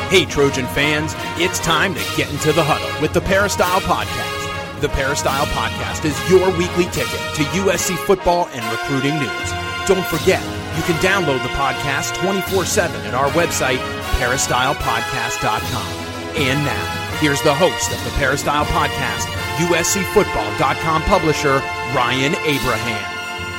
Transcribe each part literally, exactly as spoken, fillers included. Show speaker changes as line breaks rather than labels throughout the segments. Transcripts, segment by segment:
Hey, Trojan fans, it's time to get into the huddle with the Peristyle Podcast. The Peristyle Podcast is your weekly ticket to U S C football and recruiting news. Don't forget, you can download the podcast twenty-four seven at our website, peristyle podcast dot com. And now, here's the host of the Peristyle Podcast, U S C football dot com publisher, Ryan Abraham.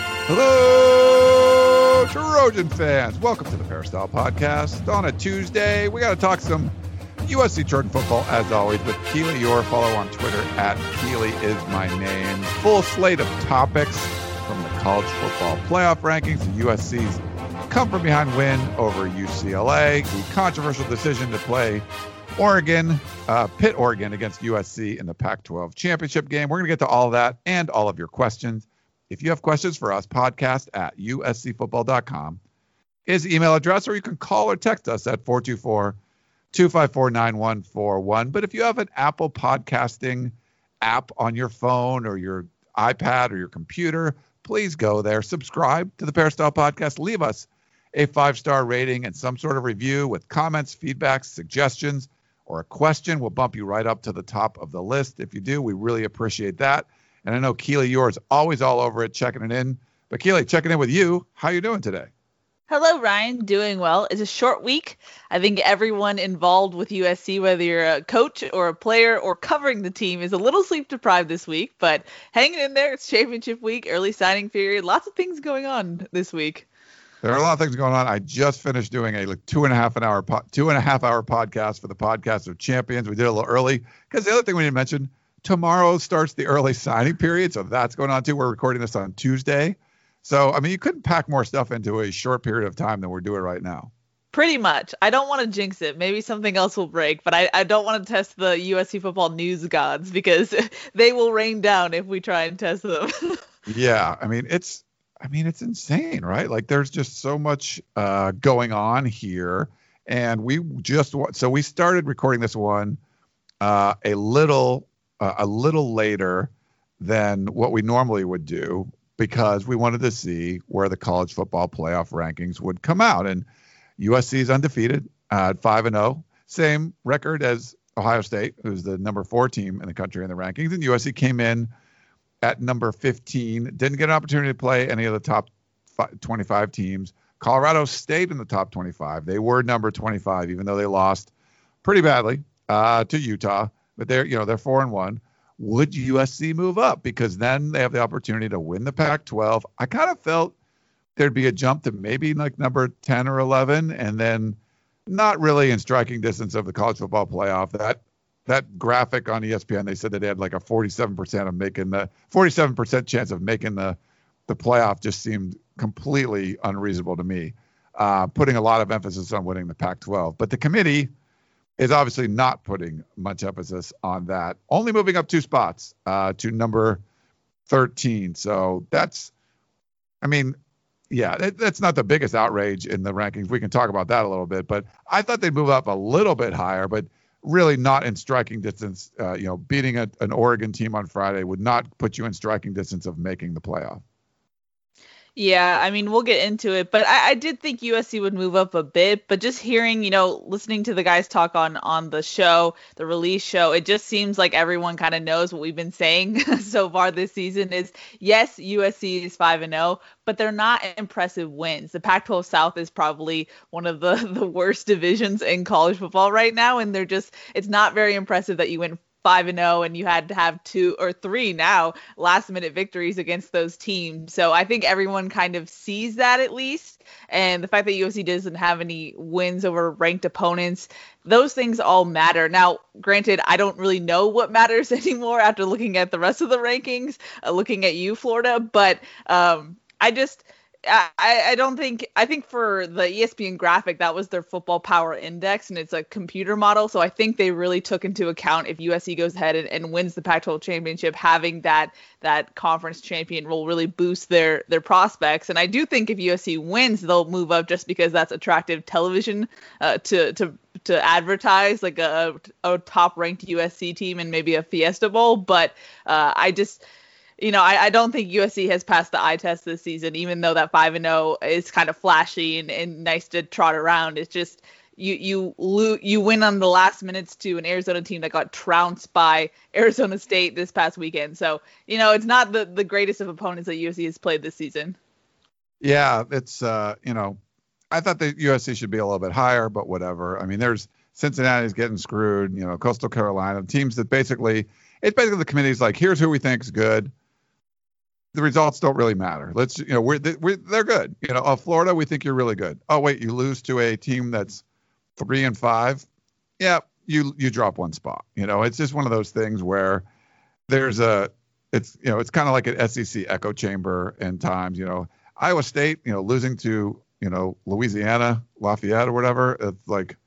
Hello, Trojan fans. Welcome to the Peristyle Podcast. On a Tuesday, we got to talk some U S C Trojan football, as always, with Keely Eure. Follow on Twitter at Keely is my name. Full slate of topics from the college football playoff rankings, the U S C's come-from-behind win over U C L A, the controversial decision to play Oregon, uh, Pitt, Oregon against U S C in the Pac twelve championship game. We're going to get to all of that and all of your questions. If you have questions for us, podcast at U S C football dot com is the email address, or you can call or text us at four two four, two five four, nine one four one. But if you have an Apple podcasting app on your phone or your iPad or your computer, please go there, subscribe to the Peristyle Podcast, leave us a five-star rating and some sort of review with comments, feedback, suggestions, or a question. We'll bump you right up to the top of the list. If you do, we really appreciate that. And I know Keely Eure is always all over it, checking it in. But Keely, checking in with you. How you doing today?
Hello, Ryan. Doing well. It's a short week. I think everyone involved with U S C, whether you're a coach or a player or covering the team, is a little sleep deprived this week. But hanging in there. It's championship week, early signing period. Lots of things going on this week.
There are a lot of things going on. I just finished doing a like two and a half an hour po- two and a half hour podcast for the Podcast of Champions. We did it a little early because the other thing we didn't mention, tomorrow starts the early signing period, so that's going on too. We're recording this on Tuesday. So, I mean, you couldn't pack more stuff into a short period of time than we're doing right now.
Pretty much. I don't want to jinx it. Maybe something else will break, but I, I don't want to test the U S C football news gods because they will rain down if we try and test them.
Yeah, I mean, it's I mean, it's insane, right? Like, there's just so much uh, going on here. And we just so we started recording this one uh, a little Uh, a little later than what we normally would do because we wanted to see where the college football playoff rankings would come out. And U S C is undefeated uh, at five and oh, same record as Ohio State, who's the number four team in the country in the rankings. And U S C came in at number fifteen, didn't get an opportunity to play any of the top twenty-five teams. Colorado stayed in the top twenty-five. They were number twenty-five, even though they lost pretty badly uh, to Utah. But they're, you know, they're four and one. Would U S C move up? Because then they have the opportunity to win the Pac twelve. I kind of felt there'd be a jump to maybe like number ten or eleven, and then not really in striking distance of the college football playoff. That that graphic on E S P N, they said that they had like a forty-seven percent of making the forty-seven percent chance of making the the playoff. Just seemed completely unreasonable to me. Uh, putting a lot of emphasis on winning the Pac twelve, but the committee is obviously not putting much emphasis on that. Only moving up two spots uh, to number thirteen. So that's, I mean, yeah, that, that's not the biggest outrage in the rankings. We can talk about that a little bit, but I thought they'd move up a little bit higher, but really not in striking distance. Uh, you know, beating a, an Oregon team on Friday would not put you in striking distance of making the playoff.
Yeah, I mean, we'll get into it, but I, I did think U S C would move up a bit, but just hearing, you know, listening to the guys talk on, on the show, the release show, it just seems like everyone kind of knows what we've been saying so far this season is, yes, U S C is five and oh, but they're not impressive wins. The Pac twelve South is probably one of the, the worst divisions in college football right now, and they're just, it's not very impressive that you win five and oh, and you had to have two or three now last minute victories against those teams. So I think everyone kind of sees that at least. And the fact that U S C doesn't have any wins over ranked opponents, those things all matter. Now, granted, I don't really know what matters anymore after looking at the rest of the rankings, uh, looking at you, Florida, but um, I just, I, I don't think, I think for the E S P N graphic, that was their football power index, and it's a computer model. So I think they really took into account if U S C goes ahead and, and wins the Pac twelve championship, having that that conference champion will really boost their their prospects. And I do think if U S C wins, they'll move up just because that's attractive television uh, to to to advertise like a, a top ranked U S C team and maybe a Fiesta Bowl. But uh, I just you know, I, I don't think U S C has passed the eye test this season, even though that five and oh is kind of flashy and, and nice to trot around. It's just you you lo- you win on the last minutes to an Arizona team that got trounced by Arizona State this past weekend. So, you know, it's not the, the greatest of opponents that U S C has played this season.
Yeah, it's, uh, you know, I thought that U S C should be a little bit higher, but whatever. I mean, there's Cincinnati's getting screwed, you know, Coastal Carolina, teams that basically, it's basically the committee's like, here's who we think is good. The results don't really matter. Let's, you know, we're, we're they're good. You know, oh, Florida, we think you're really good. Oh, wait, you lose to a team that's three and five. Yeah, you you drop one spot. You know, it's just one of those things where there's a, it's, you know, it's kind of like an S E C echo chamber in times. You know, Iowa State, you know, losing to, you know, Louisiana, Lafayette or whatever. It's like,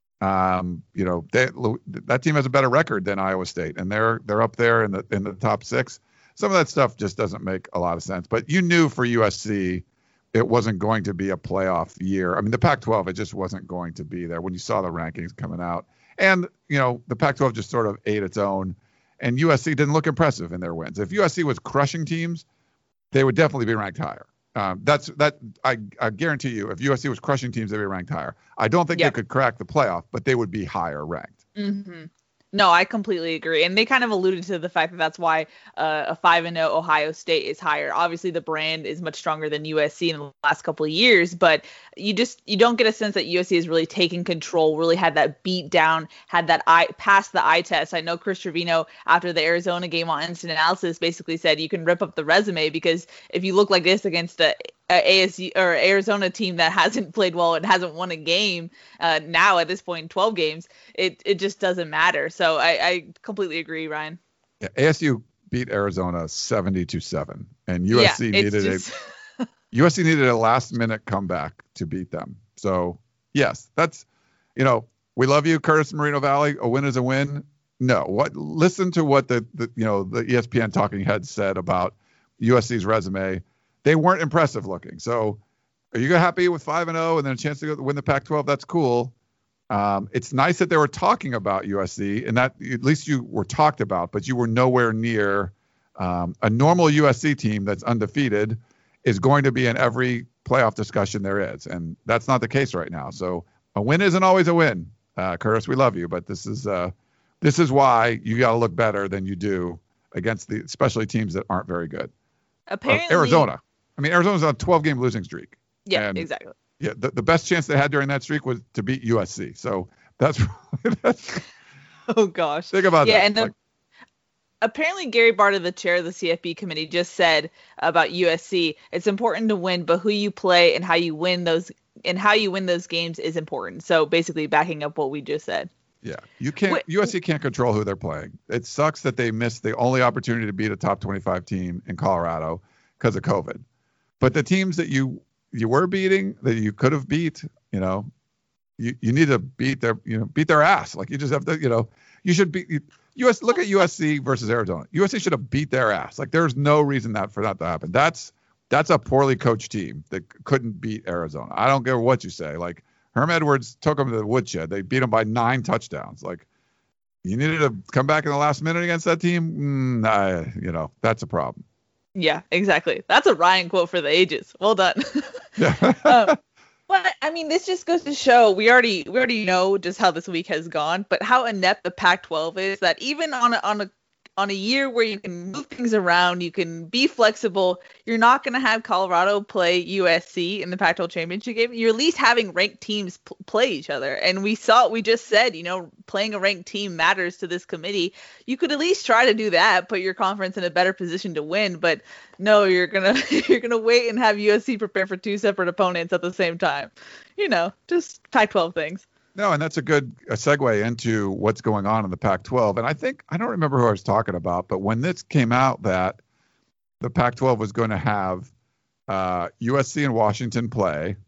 um, you know, they, that team has a better record than Iowa State, and they're they're up there in the in the top six. Some of that stuff just doesn't make a lot of sense. But you knew for U S C, it wasn't going to be a playoff year. I mean, the Pac twelve, it just wasn't going to be there when you saw the rankings coming out. And, you know, the Pac twelve just sort of ate its own. And U S C didn't look impressive in their wins. If U S C was crushing teams, they would definitely be ranked higher. Um, that's that. I, I guarantee you, if U S C was crushing teams, they'd be ranked higher. I don't think yep. they could crack the playoff, but they would be higher ranked.
Mm-hmm. No, I completely agree. And they kind of alluded to the fact that that's why uh, a five and oh Ohio State is higher. Obviously, the brand is much stronger than U S C in the last couple of years, but you just you don't get a sense that U S C has really taken control, really had that beat down, had that eye passed the eye test. I know Chris Trevino, after the Arizona game on Instant Analysis, basically said you can rip up the resume because if you look like this against the A S U or Arizona team that hasn't played well and hasn't won a game uh, now at this point, twelve games, it it just doesn't matter. So I, I completely agree, Ryan.
Yeah, A S U beat Arizona seventy to seven, and U S C yeah, needed just... a U S C needed a last minute comeback to beat them. So yes, that's, you know, we love you, Curtis Moreno Valley. A win is a win. No, what? Listen to what the, the you know the E S P N talking heads said about U S C's resume. They weren't impressive looking. So are you happy with five and oh and then a chance to go win the Pac twelve? That's cool. Um, it's nice that they were talking about U S C and that at least you were talked about, but you were nowhere near um, a normal U S C team that's undefeated is going to be in every playoff discussion there is. And that's not the case right now. So a win isn't always a win. Uh, Curtis, we love you, but this is uh, this is why you got to look better than you do against the, especially teams that aren't very good.
Apparently,
uh, Arizona. I mean, Arizona's on a twelve-game losing streak.
Yeah,
and,
exactly.
Yeah, the, the best chance they had during that streak was to beat U S C. So that's, that's
oh gosh.
Think about
yeah,
that.
And the,
like,
apparently Gary Barta, the chair of the C F B committee, just said about U S C, it's important to win, but who you play and how you win those and how you win those games is important. So basically backing up what we just said.
Yeah, you can't. Wait, U S C can't control who they're playing. It sucks that they missed the only opportunity to beat a top twenty-five team in Colorado because of COVID. But the teams that you you were beating, that you could have beat, you know, you, you need to beat their you know beat their ass. Like you just have to, you know, you should beat you, U S. Look at U S C versus Arizona. U S C should have beat their ass. Like there's no reason that for that to happen. That's that's a poorly coached team that couldn't beat Arizona. I don't care what you say. Like Herm Edwards took them to the woodshed. They beat them by nine touchdowns. Like you needed to come back in the last minute against that team. Mm, I, you know, that's a problem.
Yeah, exactly. That's a Ryan quote for the ages. Well done.
Yeah.
um, but I mean, this just goes to show we already we already know just how this week has gone, but how inept the Pac twelve is. That even on a, on a on a year where you can move things around, you can be flexible, you're not going to have Colorado play U S C in the Pac twelve championship game. You're at least having ranked teams p- play each other. And we saw, we just said, you know, playing a ranked team matters to this committee. You could at least try to do that, put your conference in a better position to win. But no, you're going to, you're going to wait and have U S C prepare for two separate opponents at the same time. You know, just Pac twelve things.
No, and that's a good a segue into what's going on in the Pac twelve. And I think, I don't remember who I was talking about, but when this came out that the Pac twelve was going to have uh, U S C and Washington play,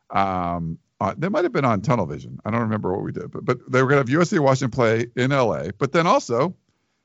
um, uh, they might have been on Tunnel Vision. I don't remember what we did, but, but they were going to have U S C and Washington play in L A, but then also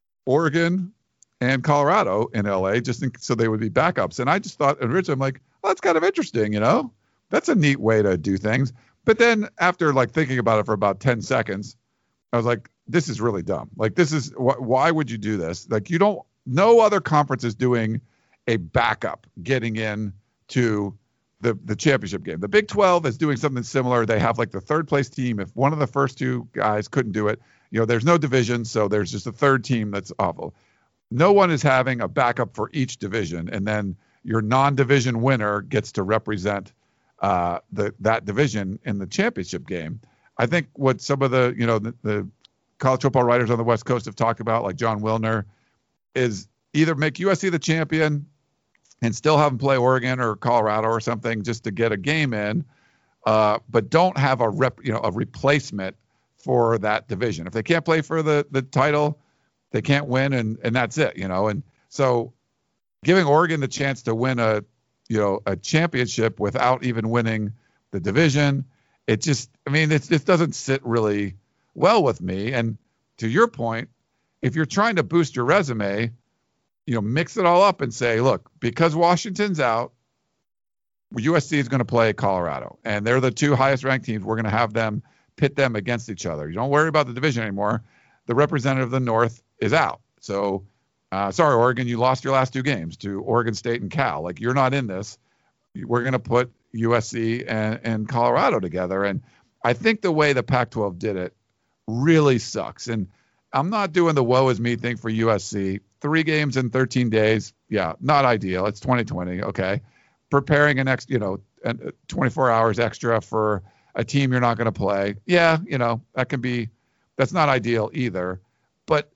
Oregon and Colorado in L A, just in, so they would be backups. And I just thought, originally, I'm like, oh, that's kind of interesting, you know? That's a neat way to do things. But then after like thinking about it for about ten seconds, I was like, this is really dumb. Like, this is wh- why would you do this? Like, you don't, no other conference is doing a backup getting in to the the championship game. The Big twelve is doing something similar. They have like the third place team. If one of the first two guys couldn't do it, you know, there's no division, so there's just a third team that's awful. No one is having a backup for each division, and then your non-division winner gets to represent uh, the that division in the championship game. I think what some of the you know the, the college football writers on the West Coast have talked about, like John Wilner, is either make U S C the champion and still have them play Oregon or Colorado or something just to get a game in, uh, but don't have a rep, you know, a replacement for that division. If they can't play for the the title, they can't win, and and that's it, you know. And so, giving Oregon the chance to win a, you know, a championship without even winning the division, it just, I mean, it it doesn't sit really well with me. And to your point, if you're trying to boost your resume, you know, mix it all up and say, look, because Washington's out, U S C is going to play Colorado, and they're the two highest ranked teams. We're going to have them pit them against each other. You don't worry about the division anymore. The representative of the North is out. So, uh, sorry, Oregon, you lost your last two games to Oregon State and Cal. Like, you're not in this. We're going to put U S C and, and Colorado together. And I think the way the Pac twelve did it really sucks. And I'm not doing the woe is me thing for U S C. Three games in thirteen days. Yeah, not ideal. It's twenty twenty. Okay. Preparing an extra, you know, twenty-four hours extra for a team you're not going to play. Yeah, you know, that can be, that's not ideal either. But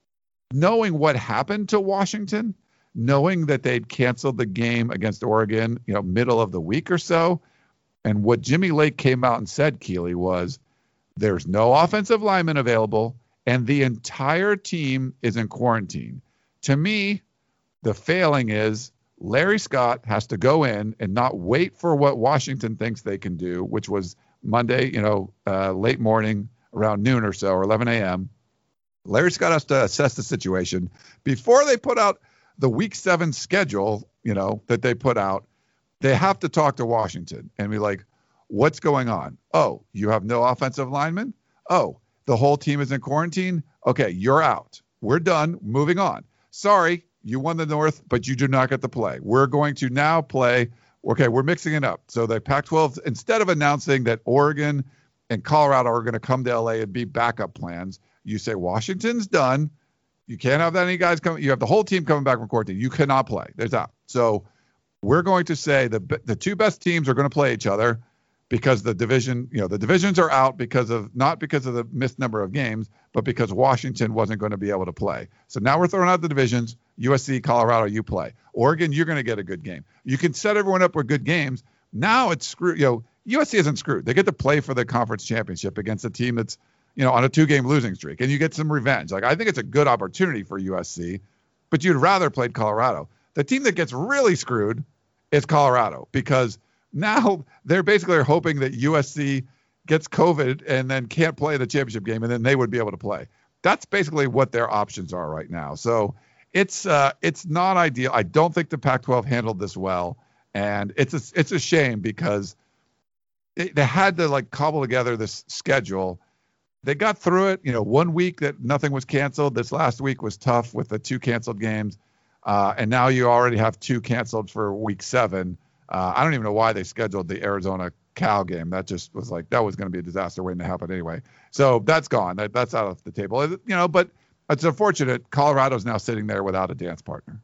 knowing what happened to Washington, knowing that they'd canceled the game against Oregon, you know, middle of the week or so, and what Jimmy Lake came out and said, Keely, was there's no offensive lineman available, and the entire team is in quarantine. To me, the failing is Larry Scott has to go in and not wait for what Washington thinks they can do, which was Monday, you know, uh, late morning, around noon or so, or eleven a.m. Larry Scott has to assess the situation before they put out the week seven schedule, you know, that they put out. They have to talk to Washington and be like, what's going on? Oh, you have no offensive linemen? Oh, the whole team is in quarantine? Okay, you're out. We're done. Moving on. Sorry, you won the North, but you do not get to play. We're going to now play. Okay, we're mixing it up. So the Pac twelve, instead of announcing that Oregon and Colorado are going to come to L A and be backup plans, you say Washington's done. You can't have any guys coming. You have the whole team coming back from quarantine. You cannot play. There's out. So we're going to say the the two best teams are going to play each other because the division, you know, the divisions are out because of, not because of the missed number of games, but because Washington wasn't going to be able to play. So now we're throwing out the divisions. U S C, Colorado, you play. Oregon, you're going to get a good game. You can set everyone up with good games. Now it's screwed. You know, U S C isn't screwed. They get to play for the conference championship against a team that's, you know, on a two-game losing streak, and you get some revenge. Like, I think it's a good opportunity for U S C, but you'd rather play Colorado. The team that gets really screwed is Colorado, because now they're basically hoping that U S C gets COVID and then can't play the championship game, and then they would be able to play. That's basically what their options are right now. So it's uh, it's not ideal. I don't think the Pac twelve handled this well, and it's a, it's a shame because it, they had to like cobble together this schedule. They got through it, you know, one week that nothing was canceled. This last week was tough with the two canceled games. Uh, and now you already have two canceled for week seven. Uh, I don't even know why they scheduled the Arizona Cal game. That just was like, that was going to be a disaster waiting to happen anyway. So that's gone. That, that's out of the table, you know, but it's unfortunate. Colorado's now sitting there without a dance partner.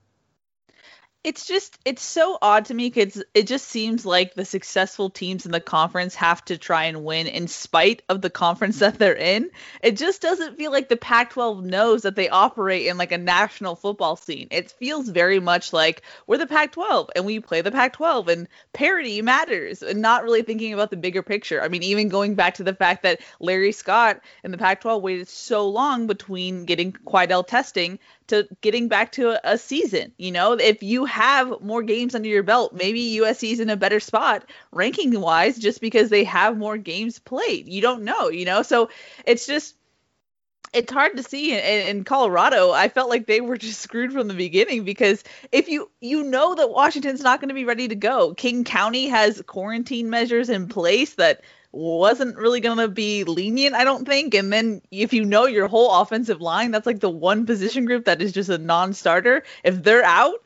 It's just, it's so odd to me because it just seems like the successful teams in the conference have to try and win in spite of the conference that they're in. It just doesn't feel like the Pac twelve knows that they operate in like a national football scene. It feels very much like we're the Pac twelve and we play the Pac twelve and parity matters, and not really thinking about the bigger picture. I mean, even going back to the fact that Larry Scott and the Pac twelve waited so long between getting Quidel testing to getting back to a, a season. You know, if you have more games under your belt, maybe U S C's in a better spot ranking wise just because they have more games played. You don't know, you know, so it's just, it's hard to see. In, in Colorado, I felt like they were just screwed from the beginning because if you, you know that Washington's not going to be ready to go. King County has quarantine measures in place that wasn't really going to be lenient, I don't think. And then if you know your whole offensive line, that's like the one position group that is just a non-starter. If they're out,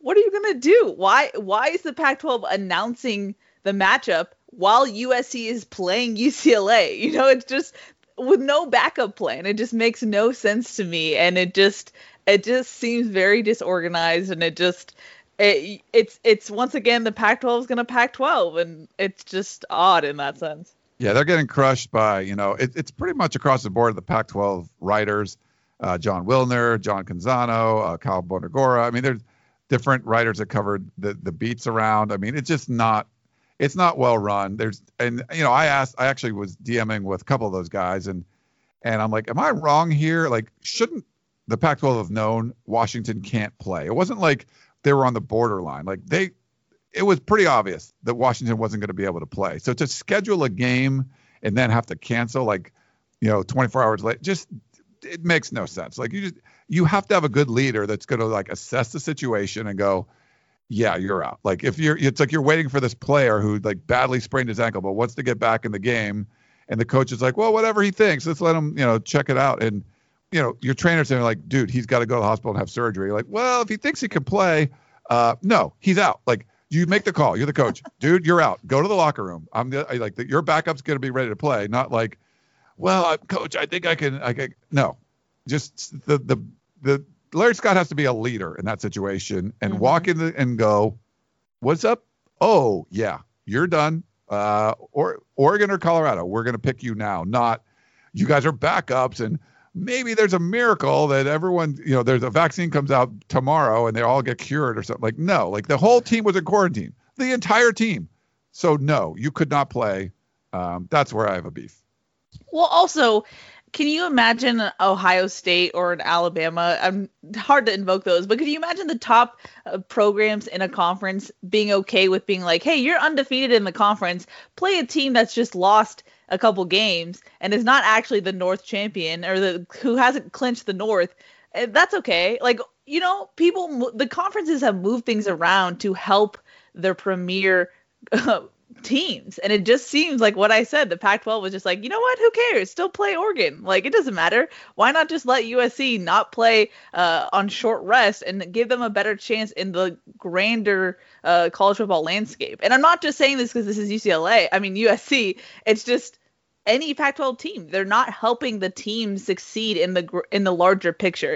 what are you going to do? Why why is the Pac twelve announcing the matchup while U S C is playing U C L A? You know, it's just with no backup plan. It just makes no sense to me, and it just it just seems very disorganized, and it just it, it's it's once again the Pac twelve is going to Pac twelve, and it's just odd in that sense.
Yeah, they're getting crushed by, you know, it, it's pretty much across the board, the Pac twelve writers, uh, John Wilner, John Canzano, uh, Kyle Bonagora. I mean, there's different writers that covered the, the beats around. I mean, it's just not, it's not well run. There's, and, you know, I asked, I actually was DMing with a couple of those guys, and, and I'm like, am I wrong here? Like, shouldn't the Pac twelve have known Washington can't play? It wasn't like they were on the borderline. Like they, it was pretty obvious that Washington wasn't going to be able to play. So to schedule a game and then have to cancel, like, you know, twenty-four hours late, just, it makes no sense. Like you just, you have to have a good leader that's going to like assess the situation and go, yeah, you're out. Like if you're, it's like you're waiting for this player who like badly sprained his ankle, but wants to get back in the game. And the coach is like, well, whatever he thinks, let's let him, you know, check it out. And, you know, your trainer's saying like, dude, he's got to go to the hospital and have surgery. You're like, well, if he thinks he can play, uh, no, he's out. Like, you make the call. You're the coach, dude. You're out. Go to the locker room. I'm the, I, like the, your backup's going to be ready to play. Not like, well, I, coach, I think I can. I can. No, just the the the Larry Scott has to be a leader in that situation and mm-hmm. walk in the, and go, what's up? Oh yeah, you're done. Uh, or Oregon or Colorado, we're going to pick you now. Not you guys are backups and maybe there's a miracle that everyone, you know, there's a vaccine comes out tomorrow and they all get cured or something. Like, no, like the whole team was in quarantine, the entire team. So no, you could not play. Um, that's where I have a beef.
Well, also, can you imagine Ohio State or an Alabama? I'm hard to invoke those, but can you imagine the top uh, programs in a conference being okay with being like, hey, you're undefeated in the conference, play a team that's just lost a couple games and is not actually the North champion or the who hasn't clinched the North. That's okay. Like, you know, people, the conferences have moved things around to help their premier uh, teams. And it just seems like what I said, the Pac twelve was just like, you know what, who cares? Still play Oregon. Like, it doesn't matter. Why not just let U S C not play uh, on short rest and give them a better chance in the grander uh, college football landscape? And I'm not just saying this because this is U C L A. I mean, U S C, it's just any Pac twelve team. They're not helping the team succeed in the in the larger picture.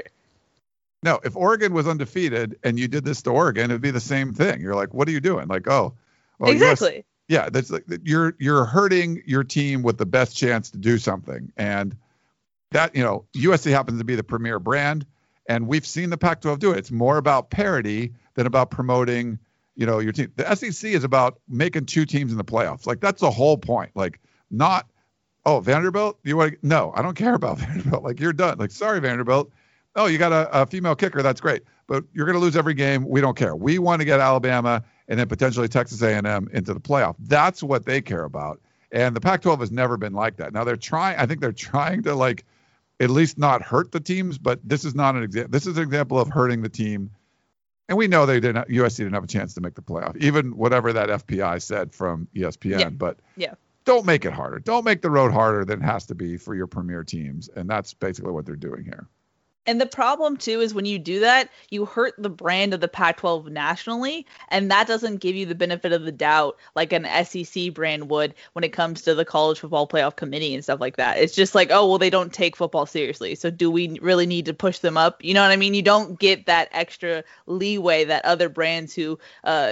No, if Oregon was undefeated and you did this to Oregon, it'd be the same thing. You're like, what are you doing? Like, oh, well,
exactly.
U S, yeah, that's like you're you're hurting your team with the best chance to do something, and that, you know, U S C happens to be the premier brand, and we've seen the Pac twelve do it. It's more about parity than about promoting, you know, your team. The S E C is about making two teams in the playoffs. Like that's the whole point. Like not. Oh, Vanderbilt? You want to? No, I don't care about Vanderbilt. Like, you're done. Like, sorry, Vanderbilt. Oh, you got a, a female kicker. That's great. But you're going to lose every game. We don't care. We want to get Alabama and then potentially Texas A and M into the playoff. That's what they care about. And the Pac twelve has never been like that. Now, they're trying. I think they're trying to, like, at least not hurt the teams. But this is not an example. This is an example of hurting the team. And we know they didn't. U S C didn't have a chance to make the playoff, even whatever that F P I said from E S P N.
Yeah.
But
yeah.
Don't make it harder. Don't make the road harder than it has to be for your premier teams. And that's basically what they're doing here.
And the problem, too, is when you do that, you hurt the brand of the Pac twelve nationally, and that doesn't give you the benefit of the doubt like an S E C brand would when it comes to the College Football Playoff Committee and stuff like that. It's just like, oh, well, they don't take football seriously, so do we really need to push them up? You know what I mean? You don't get that extra leeway that other brands who uh,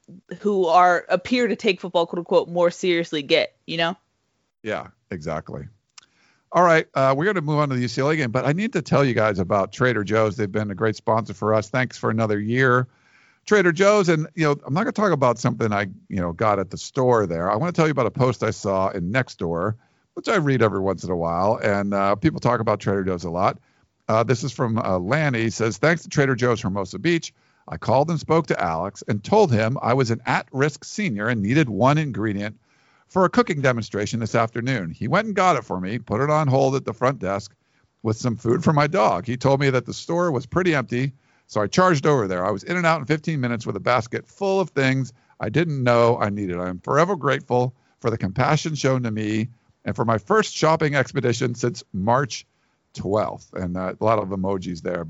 who are appear to take football, quote unquote, more seriously get, you know?
Yeah, exactly. All right, uh, we're going to move on to the U C L A game, but I need to tell you guys about Trader Joe's. They've been a great sponsor for us. Thanks for another year, Trader Joe's. And, you know, I'm not going to talk about something I, you know, got at the store there. I want to tell you about a post I saw in Nextdoor, which I read every once in a while, and uh, people talk about Trader Joe's a lot. Uh, this is from uh, Lanny. He says, thanks to Trader Joe's Hermosa Beach, I called and spoke to Alex and told him I was an at-risk senior and needed one ingredient for a cooking demonstration this afternoon. He went and got it for me, put it on hold at the front desk with some food for my dog. He told me that the store was pretty empty, so I charged over there. I was in and out in fifteen minutes with a basket full of things I didn't know I needed. I am forever grateful for the compassion shown to me and for my first shopping expedition since March twelfth. And uh, a lot of emojis there, but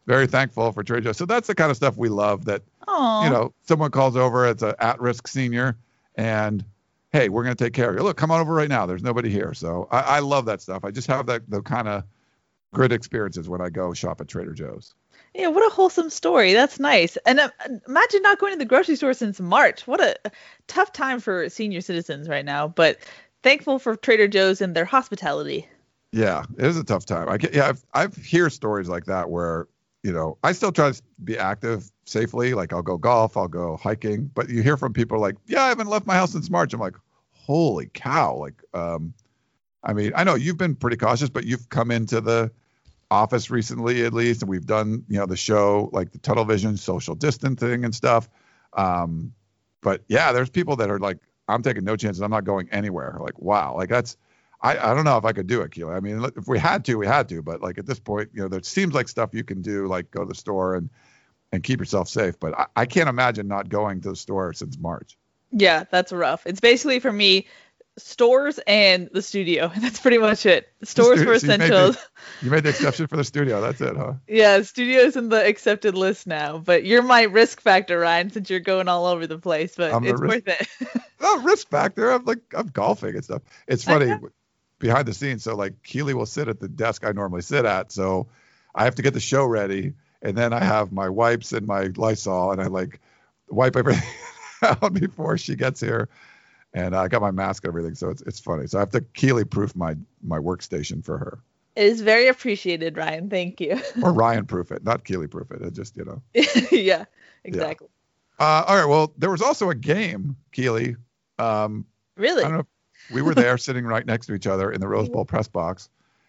very thankful for Trader Joe. So that's the kind of stuff we love, that,
Aww.
you know, someone calls over, it's an at-risk senior, and hey, we're going to take care of you. Look, come on over right now. There's nobody here. So I, I love that stuff. I just have that the kind of good experiences when I go shop at Trader Joe's.
Yeah, what a wholesome story. That's nice. And uh, imagine not going to the grocery store since March. What a tough time for senior citizens right now. But thankful for Trader Joe's and their hospitality.
Yeah, it is a tough time. I get, yeah, I've, I've hear stories like that where, you know, I still try to be active safely. Like I'll go golf, I'll go hiking, but you hear from people like, yeah, I haven't left my house since March. I'm like, holy cow. Like, um, I mean, I know you've been pretty cautious, but you've come into the office recently, at least, and we've done, you know, the show, like the tunnel vision, social distancing and stuff. Um, but yeah, there's people that are like, I'm taking no chances. I'm not going anywhere. Like, wow. Like that's, I, I don't know if I could do it, Keely. I mean, if we had to, we had to, but like at this point, you know, there seems like stuff you can do, like go to the store and, and keep yourself safe. But I, I can't imagine not going to the store since March.
Yeah, that's rough. It's basically for me, stores and the studio. That's pretty much it. Stores for
So you made the-
essentials.
You made the exception for the studio. That's it, huh?
Yeah, studio's in the accepted list now. But you're my risk factor, Ryan, since you're going all over the place. But
I'm the
it's
risk-
worth it.
No risk factor. I'm like, I'm golfing and stuff. It's funny behind the scenes. So like Keely will sit at the desk I normally sit at. So I have to get the show ready. And then I have my wipes and my Lysol, and I like wipe everything out before she gets here. And I got my mask and everything. So it's, it's funny. So I have to Keely proof my, my workstation for her.
It is very appreciated, Ryan. Thank you.
Or Ryan proof it, not Keely proof it. It just, you know.
Yeah, exactly.
Yeah. Uh, all right. Well, there was also a game, Keely. Um,
Really?
I don't know. We were there sitting right next to each other in the Rose Bowl press box.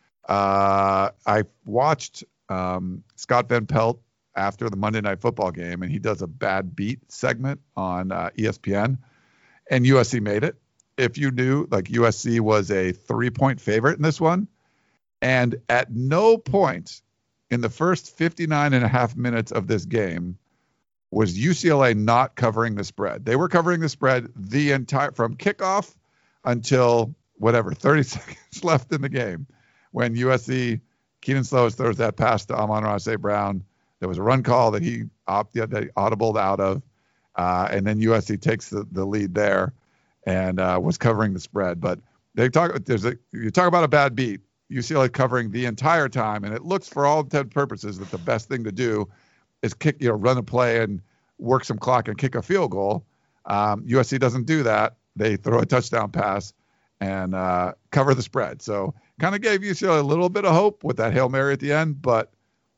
Uh, I watched um, Scott Van Pelt after the Monday Night Football game, and he does a bad beat segment on uh, E S P N, and U S C made it. If you knew, like U S C was a three-point favorite in this one, and at no point in the first fifty-nine and a half minutes of this game was U C L A not covering the spread. They were covering the spread the entire, from kickoff until whatever, thirty seconds left in the game, when U S C, Keenan Slovis throws that pass to Amon-Ra Saint Brown. There was a run call that he opt, that he audibled out of, uh, and then U S C takes the, the lead there and uh, was covering the spread. But they talk, there's a, you talk about a bad beat, U C L A covering the entire time, and it looks for all intents and purposes that the best thing to do is kick, you know, run a play and work some clock and kick a field goal. Um, U S C doesn't do that. They throw a touchdown pass and uh, cover the spread. So kind of gave U C L A a little bit of hope with that Hail Mary at the end, but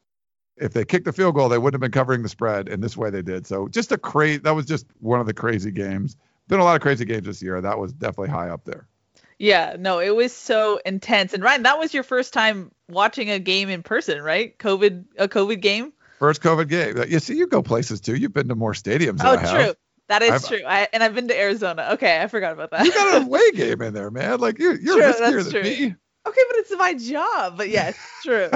if they kicked the field goal, they wouldn't have been covering the spread, and this way they did. So just a crazy, that was just one of the crazy games. Been a lot of crazy games this year. That was definitely high up there.
Yeah, no, it was so intense. And Ryan, that was your first time watching a game in person, right? COVID, a COVID game?
First COVID game. You see, you go places too. You've been to more stadiums than
Oh,
I have.
true. That is
I've-
true. I, and I've been to Arizona. Okay, I forgot about that.
You got an away game in there, man. Like you, you're
True,
riskier
that's
than
true.
me.
Okay, but it's my job. But yes, true.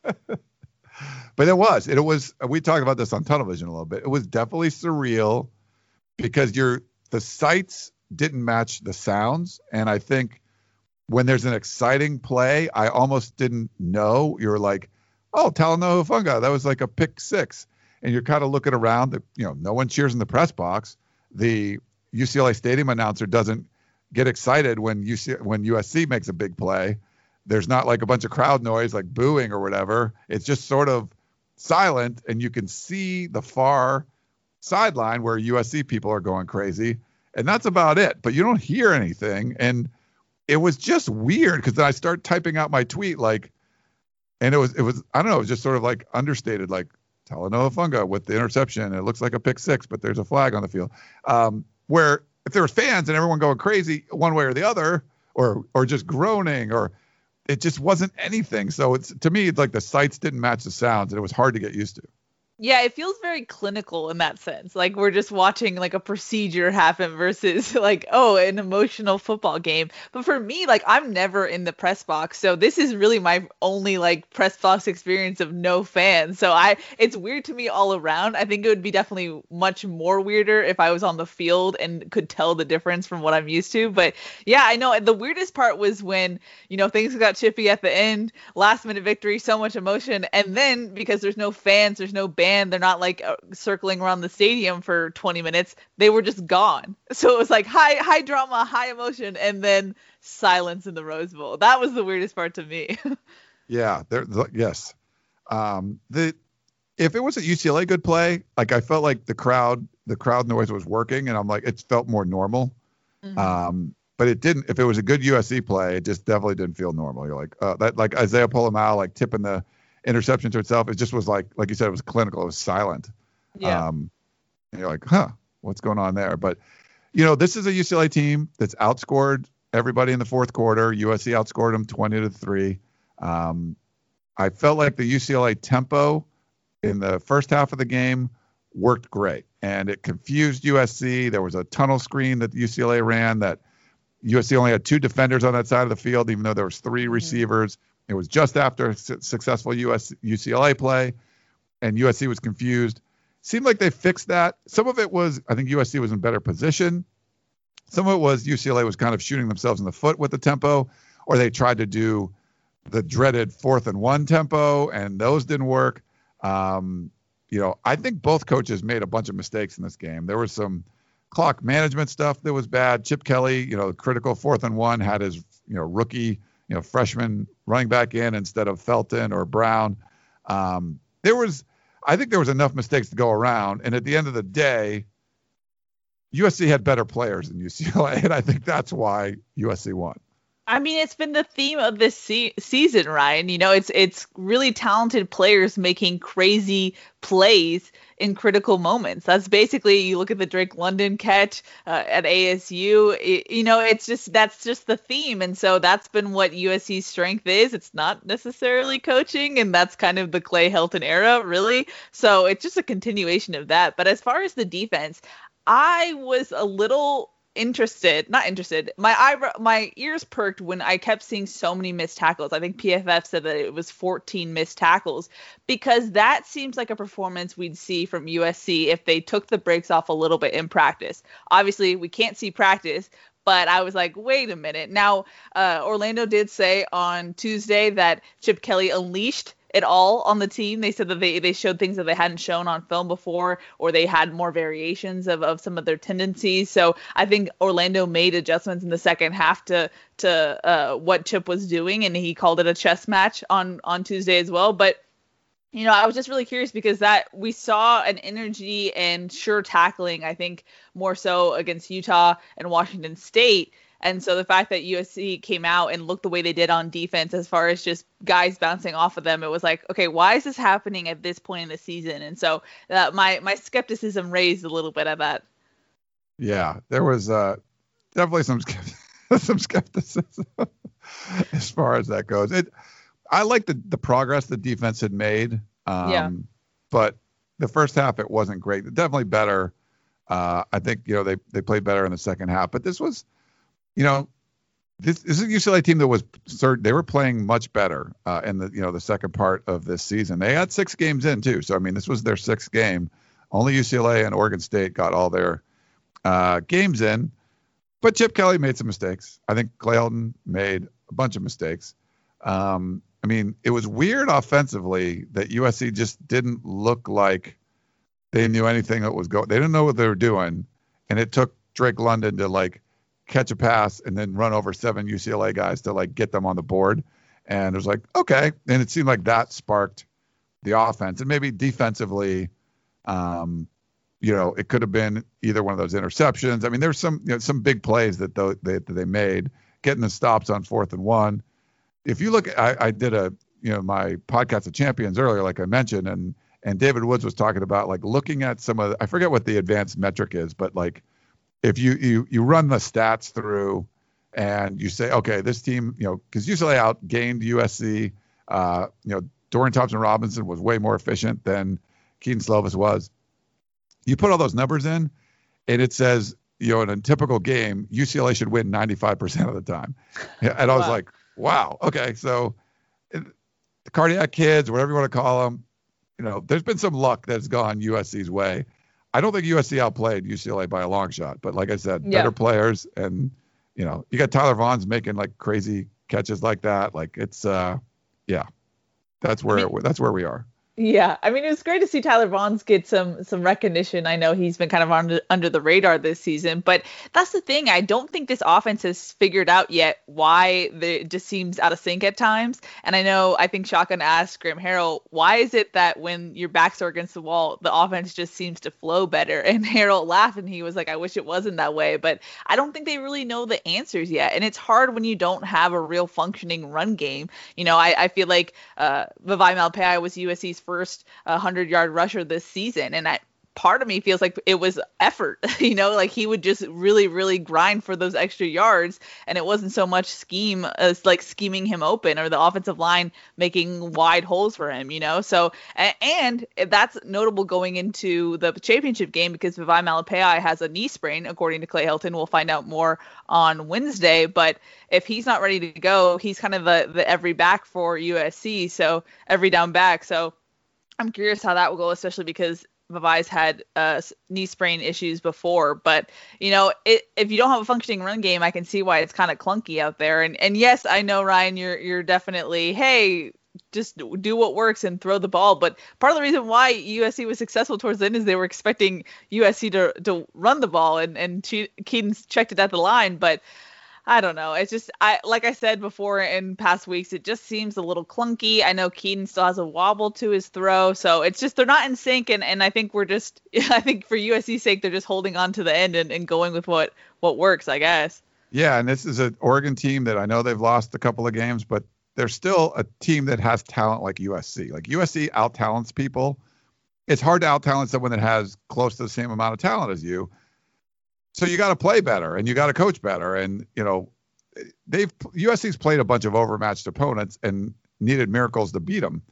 But it was, it was, we talked about this on Tunnel Vision a little bit. It was definitely surreal because you're, the sights didn't match the sounds. And I think when there's an exciting play, I almost didn't know. You're like, oh, Talanoa Hufanga, that was like a pick six. And you're kind of looking around, the, you know, no one cheers in the press box. The U C L A stadium announcer doesn't get excited when U C, when U S C makes a big play. There's not like a bunch of crowd noise, like booing or whatever. It's just sort of silent, and you can see the far sideline where U S C people are going crazy, and that's about it. But you don't hear anything, and it was just weird because then I start typing out my tweet, like, and it was it was I don't know, it was just sort of like understated, like Talanoa Hufanga with the interception. It looks like a pick six, but there's a flag on the field. Um, where if there were fans and everyone going crazy one way or the other, or or just groaning, or it just wasn't anything. So it's, to me, it's like the sights didn't match the sounds, and it was hard to get used to.
Yeah, it feels very clinical in that sense. Like we're just watching like a procedure happen versus like, oh, an emotional football game. But for me, like I'm never in the press box. So this is really my only like press box experience of no fans. So I it's weird to me all around. I think it would be definitely much more weirder if I was on the field and could tell the difference from what I'm used to. But yeah, I know the weirdest part was when, you know, things got chippy at the end, last minute victory, so much emotion. And then because there's no fans, there's no band, they're not like uh, circling around the stadium for twenty minutes. They were just gone. So it was like high, high drama, high emotion, and then silence in the Rose Bowl. That was the weirdest part to me.
Yeah, there. Yes, um, the if it was a U C L A good play, like I felt like the crowd, the crowd noise was working, and I'm like, it felt more normal. Mm-hmm. Um, but it didn't. If it was a good U S C play, it just definitely didn't feel normal. You're like, uh, that like Isaiah Pola-Mao like tipping the interception to itself. It just was like, like you said, it was clinical. It was silent.
Yeah.
Um, and you're like, huh, what's going on there? But, you know, this is a U C L A team that's outscored everybody in the fourth quarter. U S C outscored them twenty to three. Um, I felt like the U C L A tempo in the first half of the game worked great, and it confused U S C. There was a tunnel screen that U C L A ran that U S C only had two defenders on that side of the field, even though there was three mm-hmm. receivers. It was just after a su- successful U S U C L A play, and U S C was confused. Seemed like they fixed that. Some of it was, I think U S C was in better position. Some of it was U C L A was kind of shooting themselves in the foot with the tempo, or they tried to do the dreaded fourth and one tempo, and those didn't work. Um, you know, I think both coaches made a bunch of mistakes in this game. There was some clock management stuff that was bad. Chip Kelly, you know, critical fourth and one, had his, you know, rookie, you know, freshman running back in instead of Felton or Brown. Um, there was, I think there was enough mistakes to go around. And at the end of the day, U S C had better players than U C L A. And I think that's why U S C won.
I mean, it's been the theme of this se- season, Ryan. You know, it's it's really talented players making crazy plays in critical moments. That's basically, you look at the Drake London catch uh, at A S U. It, you know, it's just that's just the theme, and so that's been what U S C's strength is. It's not necessarily coaching, and that's kind of the Clay Helton era, really. So it's just a continuation of that. But as far as the defense, I was a little interested, not interested. My eyebrow, my ears perked when I kept seeing so many missed tackles. I think P F F said that it was fourteen missed tackles, because that seems like a performance we'd see from U S C if they took the brakes off a little bit in practice. Obviously, we can't see practice, but I was like, wait a minute. Now, uh, Orlando did say on Tuesday that Chip Kelly unleashed it all on the team. They said that they, they showed things that they hadn't shown on film before, or they had more variations of, of some of their tendencies. So I think Orlando made adjustments in the second half to to uh, what Chip was doing, and he called it a chess match on, on Tuesday as well. But, you know, I was just really curious because that we saw an energy and sure tackling, I think, more so against Utah and Washington State. And so the fact that U S C came out and looked the way they did on defense, as far as just guys bouncing off of them, it was like, okay, why is this happening at this point in the season? And so uh, my my skepticism raised a little bit at that.
Yeah, there was uh, definitely some some skepticism as far as that goes. It, I like the the progress the defense had made. Um,
yeah.
But the first half, it wasn't great. Definitely better. Uh, I think, you know, they they played better in the second half. But this was, you know, this, this is a U C L A team that was certain they were playing much better uh, in the, you know, the second part of this season. They had six games in too. So, I mean, this was their sixth game. Only U C L A and Oregon State got all their uh, games in. But Chip Kelly made some mistakes. I think Clay Helton made a bunch of mistakes. Um, I mean, it was weird offensively that U S C just didn't look like they knew anything that was going. They didn't know what they were doing. And it took Drake London to like catch a pass and then run over seven U C L A guys to like get them on the board. And it was like, okay. And it seemed like that sparked the offense. And maybe defensively, um, you know, it could have been either one of those interceptions. I mean, there's some, you know, some big plays that they, that they made, getting the stops on fourth and one. If you look at, I, I did a, you know, my podcast of champions earlier, like I mentioned, and, and David Woods was talking about like looking at some of the, I forget what the advanced metric is, but like if you, you, you run the stats through and you say, okay, this team, you know, because U C L A outgained U S C, uh, you know, Dorian Thompson Robinson was way more efficient than Keaton Slovis was. You put all those numbers in, and it says, you know, in a typical game, U C L A should win ninety-five percent of the time. And I was wow. like, wow, okay, so it, the cardiac kids, whatever you want to call them, you know, there's been some luck that's gone U S C's way. I don't think U S C outplayed U C L A by a long shot, but like I said, yeah. better players, and you know, you got Tyler Vaughn's making like crazy catches like that. Like it's, uh, yeah, that's where I mean, that's where we are.
Yeah, I mean, it was great to see Tyler Vaughn's get some some recognition. I know he's been kind of under, under the radar this season, but that's the thing. I don't think this offense has figured out yet why the, it just seems out of sync at times. And I know, I think Shotgun asked Graham Harrell, why is it that when your backs are against the wall, the offense just seems to flow better? And Harrell laughed and he was like, I wish it wasn't that way. But I don't think they really know the answers yet. And it's hard when you don't have a real functioning run game. You know, I, I feel like uh, Vavae Malepeai was U S C's first uh, hundred-yard rusher this season, and I, part of me feels like it was effort. You know, like he would just really, really grind for those extra yards, and it wasn't so much scheme as like scheming him open or the offensive line making wide holes for him. You know, so and, and that's notable going into the championship game because Vavae Malepeai has a knee sprain, according to Clay Helton. We'll find out more on Wednesday, but if he's not ready to go, he's kind of the the every back for U S C, so every down back. So I'm curious how that will go, especially because Vavae's had uh, knee sprain issues before. But, you know, it, if you don't have a functioning run game, I can see why it's kind of clunky out there. And and yes, I know, Ryan, you're you're definitely, hey, just do what works and throw the ball. But part of the reason why U S C was successful towards the end is they were expecting U S C to to run the ball, and, and Keaton checked it at the line. But I don't know. It's just, I like I said before in past weeks, it just seems a little clunky. I know Keaton still has a wobble to his throw, so it's just they're not in sync. And, and I think we're just, I think for U S C's sake, they're just holding on to the end and, and going with what what works, I guess.
Yeah, and this is an Oregon team that I know they've lost a couple of games, but they're still a team that has talent like U S C. Like U S C out-talents people. It's hard to out-talent someone that has close to the same amount of talent as you. So you got to play better and you got to coach better. And, you know, they've U S C's played a bunch of overmatched opponents and needed miracles to beat them.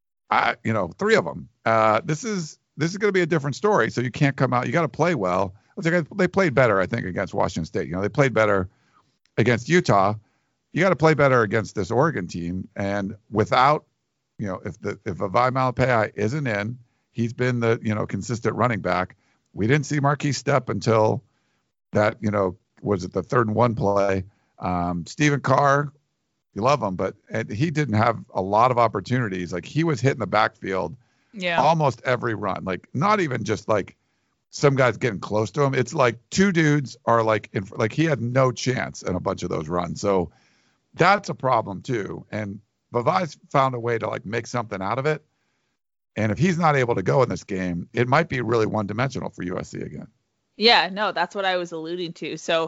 I, you know, three of them. Uh, this is this is going to be a different story. So you can't come out. You got to play well. They played better, I think, against Washington State. You know, they played better against Utah. You got to play better against this Oregon team. And without, you know, if the if Vavae Malepeai isn't in, he's been the, you know, consistent running back. We didn't see Marquise Stepp until that, you know, was it the third and one play? Um, Stephen Carr, you love him, but and he didn't have a lot of opportunities. Like he was hitting the backfield yeah. almost every run. Like not even just like some guys getting close to him. It's like two dudes are like, in, like he had no chance in a bunch of those runs. So that's a problem too. And Vavae's found a way to like make something out of it. And if he's not able to go in this game, it might be really one dimensional for U S C again.
Yeah, no, that's what I was alluding to. So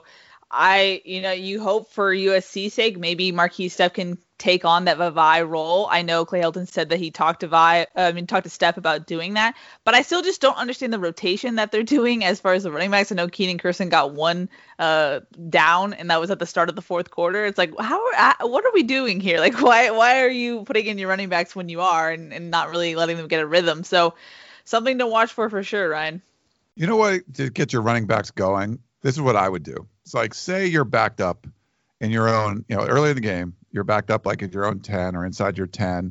I, you know, you hope for U S C's sake, maybe Marquise Stepp can take on that Vavae role. I know Clay Helton said that he talked to Vi, I mean, talked to Stepp about doing that, but I still just don't understand the rotation that they're doing as far as the running backs. I know Keenan Kirsten got one uh, down, and that was at the start of the fourth quarter. It's like, how, are, what are we doing here? Like, why, why are you putting in your running backs when you are, and, and not really letting them get a rhythm? So something to watch for for sure, Ryan.
You know what, to get your running backs going, this is what I would do. It's like, say you're backed up in your own, you know, early in the game, you're backed up like at your own ten or inside your ten.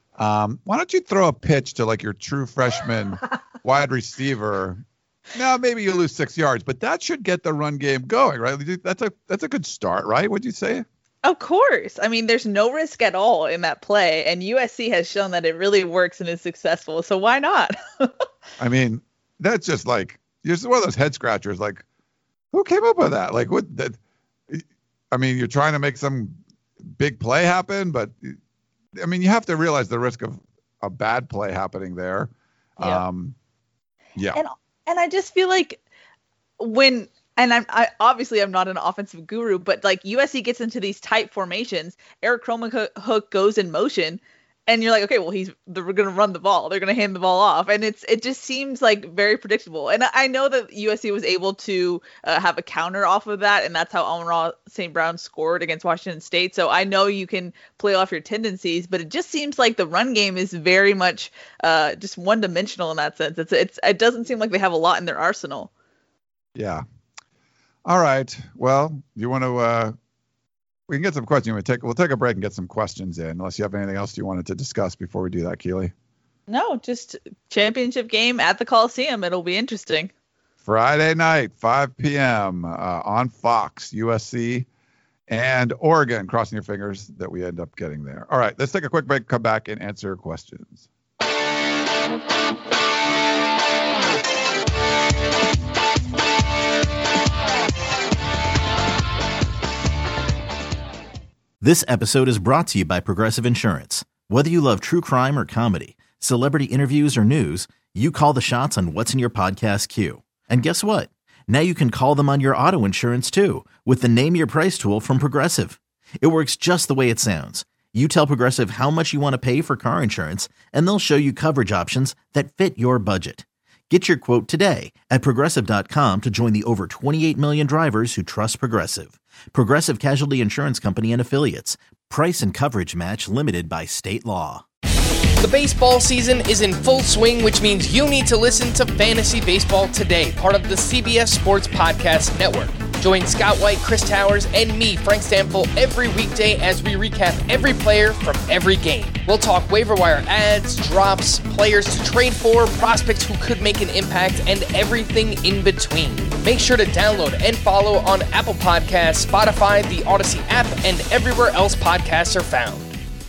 Um, why don't you throw a pitch to like your true freshman wide receiver? Now, maybe you lose six yards, but that should get the run game going, right? That's a that's a good start, right? What'd you say?
Of course. I mean, there's no risk at all in that play, and U S C has shown that it really works and is successful. So why not?
I mean, that's just like, just one of those head scratchers. Like, who came up with that? Like, what? That? I mean, you're trying to make some big play happen, but I mean, you have to realize the risk of a bad play happening there. Yeah. Um, yeah.
And and I just feel like when, and I'm I obviously I'm not an offensive guru, but like U S C gets into these tight formations, Eric Chromhook goes in motion. and you're like, okay, well, he's they're going to run the ball. They're going to hand the ball off. And it's it just seems like very predictable. And I know that U S C was able to uh, have a counter off of that. And that's how Amon-Ra Saint Brown scored against Washington State. So I know you can play off your tendencies, but it just seems like the run game is very much uh, just one dimensional in that sense. It's it's It doesn't seem like they have a lot in their arsenal.
Yeah. All right. Well, you want to, uh, we can get some questions. We'll take, we'll take a break and get some questions in, unless you have anything else you wanted to discuss before we do that, Keely.
No, just championship game at the Coliseum. It'll be interesting.
Friday night, five p.m. Uh, on Fox, U S C and Oregon. Crossing your fingers that we end up getting there. All right, let's take a quick break, come back and answer questions.
This episode is brought to you by Progressive Insurance. Whether you love true crime or comedy, celebrity interviews or news, you call the shots on what's in your podcast queue. And guess what? Now you can call them on your auto insurance too with the Name Your Price tool from Progressive. It works just the way it sounds. You tell Progressive how much you want to pay for car insurance, and they'll show you coverage options that fit your budget. Get your quote today at Progressive dot com to join the over twenty-eight million drivers who trust Progressive. Progressive Casualty Insurance Company and Affiliates. Price and coverage match limited by state law.
The baseball season is in full swing, which means you need to listen to Fantasy Baseball Today, part of the C B S Sports Podcast Network. Join Scott White, Chris Towers, and me, Frank Stample, every weekday as we recap every player from every game. We'll talk waiver wire ads, drops, players to trade for, prospects who could make an impact, and everything in between. Make sure to download and follow on Apple Podcasts, Spotify, the Odyssey app, and everywhere else podcasts are found.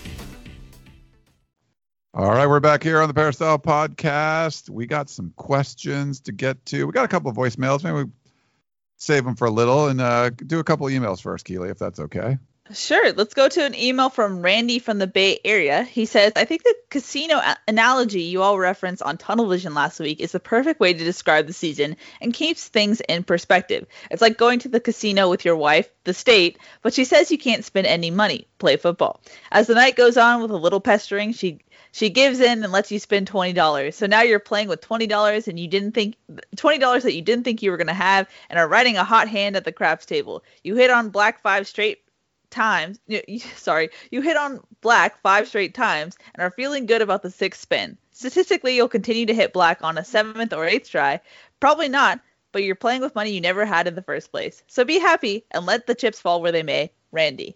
All right, we're back here on the Peristyle Podcast. We got some questions to get to. We got a couple of voicemails. Maybe we save them for a little and uh, do a couple of emails first, Keely, if that's okay.
Sure. Let's go to an email from Randy from the Bay Area. He says, I think the casino a- analogy you all referenced on Tunnel Vision last week is the perfect way to describe the season and keeps things in perspective. It's like going to the casino with your wife, the state, but she says you can't spend any money, play football. As the night goes on with a little pestering, she She gives in and lets you spend twenty dollars. So now you're playing with twenty dollars and you didn't think twenty dollars that you didn't think you were going to have and are riding a hot hand at the craps table. You hit on black five straight times. Sorry, you hit on black five straight times and are feeling good about the sixth spin. Statistically, you'll continue to hit black on a seventh or eighth try. Probably not, but you're playing with money you never had in the first place. So be happy and let the chips fall where they may. Randy.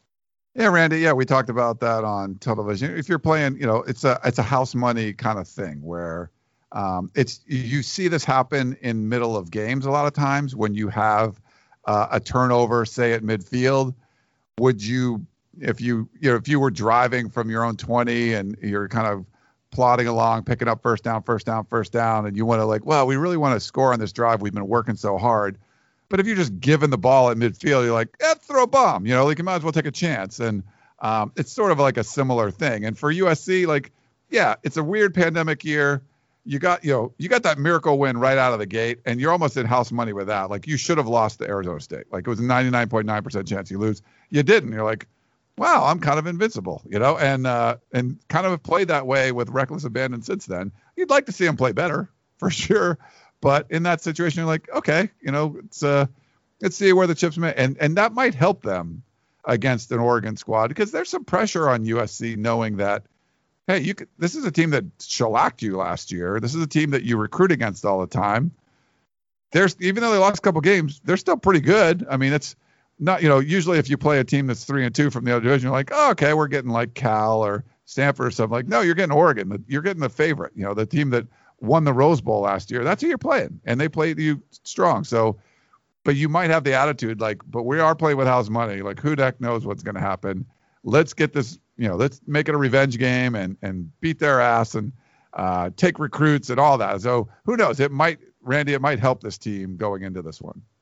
Yeah, Randy. Yeah, we talked about that on television. If you're playing, you know, it's a it's a house money kind of thing where um, it's you see this happen in middle of games a lot of times when you have uh, a turnover, say at midfield. Would you, if you you know, if you were driving from your own twenty and you're kind of plodding along, picking up first down, first down, first down, and you want to like, well, we really want to score on this drive. We've been working so hard. But if you're just giving the ball at midfield, you're like, eh, throw a bomb. You know, like you might as well take a chance. And um, it's sort of like a similar thing. And for U S C, like, yeah, it's a weird pandemic year. You got, you know, you got that miracle win right out of the gate, and you're almost in house money with that. Like, you should have lost to Arizona State. Like, it was a ninety-nine point nine percent chance you lose. You didn't. You're like, wow, I'm kind of invincible, you know, and uh, and kind of played that way with reckless abandon since then. You'd like to see him play better, for sure. But in that situation, you're like, okay, you know, it's uh, let's see where the chips may, and and that might help them against an Oregon squad because there's some pressure on U S C knowing that, hey, you could, this is a team that shellacked you last year. This is a team that you recruit against all the time. There's even though they lost a couple games, they're still pretty good. I mean, it's not, you know, usually if you play a team that's three and two from the other division, you're like, oh, okay, we're getting like Cal or Stanford or something. Like, no, you're getting Oregon. You're getting the favorite. You know, the team that won the Rose Bowl last year. That's who you're playing, and they played you strong. So, but you might have the attitude like, but we are playing with house money. Like, who the heck knows what's going to happen? Let's get this, you know, let's make it a revenge game and and beat their ass and uh, take recruits and all that. So who knows? It might, Randy, it might help this team going into this one.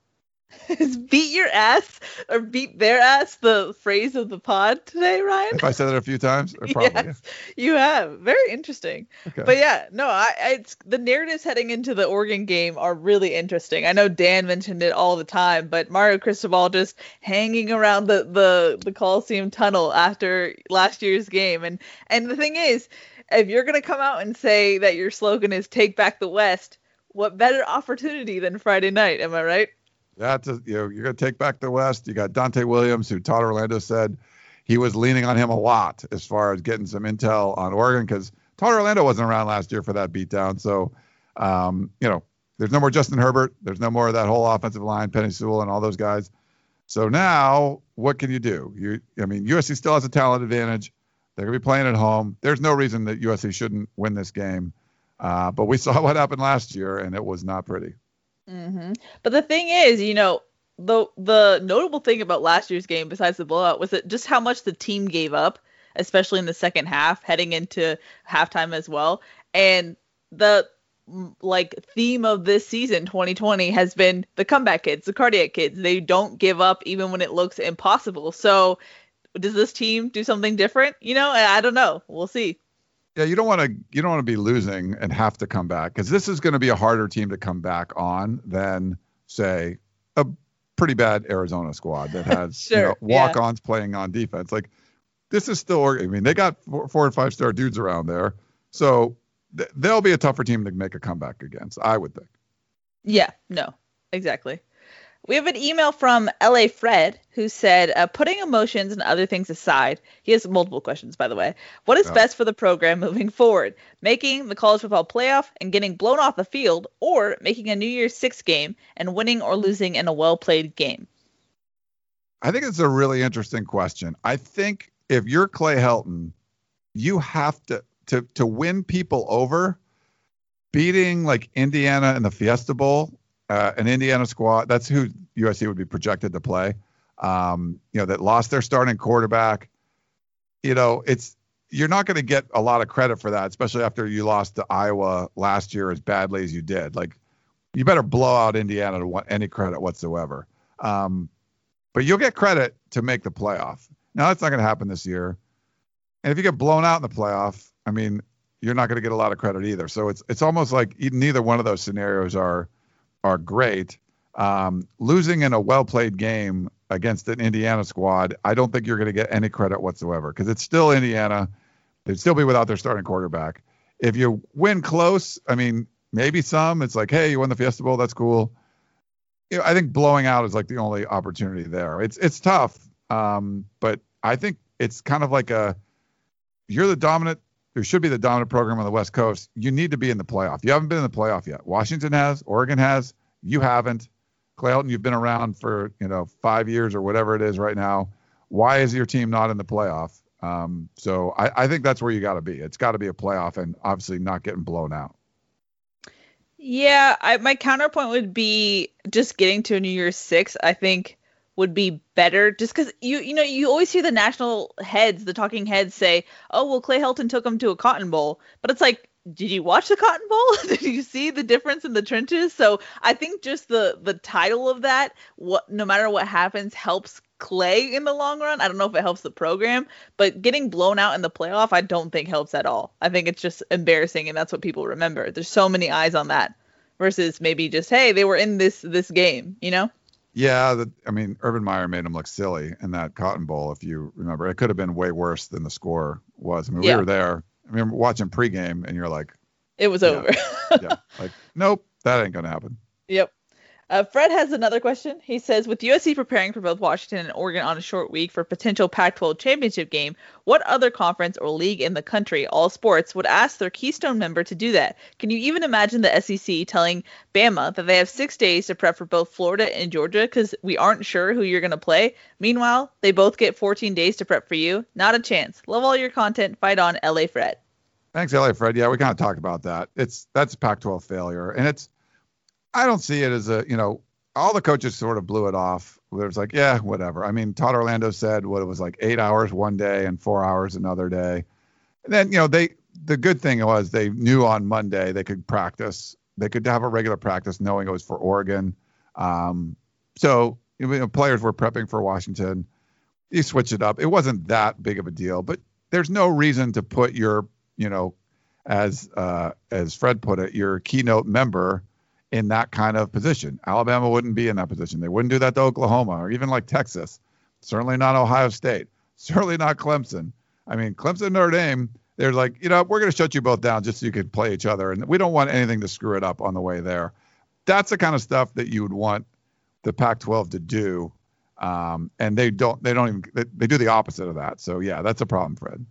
Is beat your ass or beat their ass the phrase of the pod today, Ryan?
If I said it a few times, or probably.
Yes, you have. Very interesting.
Okay.
But yeah, no, I, I it's the narratives heading into the Oregon game are really interesting. I know Dan mentioned it all the time, but Mario Cristobal just hanging around the the the Coliseum tunnel after last year's game, and and the thing is, if you're gonna come out and say that your slogan is "Take Back the West," what better opportunity than Friday night? Am I right?
That's a, you know, you're going to take back the West. You got Dante Williams, who Todd Orlando said he was leaning on him a lot as far as getting some intel on Oregon, because Todd Orlando wasn't around last year for that beatdown. So, um, you know, there's no more Justin Herbert. There's no more of that whole offensive line, Penei Sewell and all those guys. So now what can you do? You, I mean, U S C still has a talent advantage. They're going to be playing at home. There's no reason that U S C shouldn't win this game. Uh, but we saw what happened last year, and it was not pretty.
Mm-hmm. But the thing is, you know, the the notable thing about last year's game, besides the blowout, was that just how much the team gave up, especially in the second half, heading into halftime as well. And the like theme of this season, twenty twenty, has been the comeback kids, the cardiac kids. They don't give up even when it looks impossible. So does this team do something different? You know, I don't know. We'll see.
Yeah, you don't want to you don't want to be losing and have to come back, because this is going to be a harder team to come back on than, say, a pretty bad Arizona squad that has
sure,
you know, walk-ons
yeah.
playing on defense. Like, this is still, I mean, they got four, four and five star dudes around there, so th- they'll be a tougher team to make a comeback against, I would think.
Yeah, no, exactly. We have an email from L A Fred, who said, uh, putting emotions and other things aside, he has multiple questions, by the way. What is
oh.
best for the program moving forward? Making the college football playoff and getting blown off the field, or making a New Year's Six game and winning or losing in a well-played game?
I think it's a really interesting question. I think if you're Clay Helton, you have to, to, to win people over, beating like Indiana in the Fiesta Bowl, Uh, an Indiana squad, that's who U S C would be projected to play, um, you know, that lost their starting quarterback. You know, it's, you're not going to get a lot of credit for that, especially after you lost to Iowa last year as badly as you did. Like, you better blow out Indiana to want any credit whatsoever. Um, but you'll get credit to make the playoff. Now, that's not going to happen this year. And if you get blown out in the playoff, I mean, you're not going to get a lot of credit either. So it's it's almost like neither one of those scenarios are are great. Um, losing in a well-played game against an Indiana squad, I don't think you're going to get any credit whatsoever, because it's still Indiana. They'd still be without their starting quarterback. If you win close, I mean, maybe some, it's like, hey, you won the Fiesta Bowl, that's cool. You know, I think blowing out is like the only opportunity there. It's it's tough, um, but I think it's kind of like a, you're the dominant, there should be the dominant program on the West Coast. You need to be in the playoff. You haven't been in the playoff yet. Washington has, Oregon has, you haven't. Clay Helton, you've been around for, you know, five years or whatever it is right now. Why is your team not in the playoff? Um, so I, I think that's where you got to be. It's got to be a playoff, and obviously not getting blown out.
Yeah, I, my counterpoint would be just getting to a New Year's Six, I think, would be better, just because you you know you always hear the national heads, the talking heads say, oh, well, Clay Helton took them to a Cotton Bowl, but it's like, did you watch the Cotton Bowl? Did you see the difference in the trenches? So I think just the the title of that, what no matter what happens, helps Clay in the long run. I don't know if it helps the program, but getting blown out in the playoff, I don't think helps at all. I think it's just embarrassing, and that's what people remember. There's so many eyes on that versus maybe just, hey, they were in this this game, you know?
Yeah, the, I mean, Urban Meyer made him look silly in that Cotton Bowl, if you remember. It could have been way worse than the score was. I mean,
yeah.
we were there. I remember watching pregame, and you're like,
it was
yeah,
over.
yeah, like, nope, that ain't going to happen.
Yep. Uh, Fred has another question. He says, with U S C preparing for both Washington and Oregon on a short week for potential Pac twelve championship game, what other conference or league in the country, all sports, would ask their Keystone member to do that? Can you even imagine the S E C telling Bama that they have six days to prep for both Florida and Georgia because we aren't sure who you're going to play? Meanwhile, they both get fourteen days to prep for you. Not a chance. Love all your content. Fight on, L A Fred.
Thanks, L A Fred. Yeah, we kind of talked about that. It's that's a Pac twelve failure, and it's, I don't see it as a, you know, all the coaches sort of blew it off. It was like, yeah, whatever. I mean, Todd Orlando said what it was like eight hours one day and four hours another day. And then, you know, they, the good thing was they knew on Monday they could practice. They could have a regular practice knowing it was for Oregon. Um, so you know, players were prepping for Washington. You switch it up. It wasn't that big of a deal, but there's no reason to put your, you know, as uh, as Fred put it, your keynote member in that kind of position. Alabama wouldn't be in that position. They wouldn't do that to Oklahoma or even like Texas. Certainly not Ohio State. Certainly not Clemson. I mean, Clemson and Notre Dame, they're like, you know, we're going to shut you both down just so you could play each other. And we don't want anything to screw it up on the way there. That's the kind of stuff that you would want the Pac twelve to do. Um, and they don't, they don't even, they, they do the opposite of that. So yeah, that's a problem, Fred.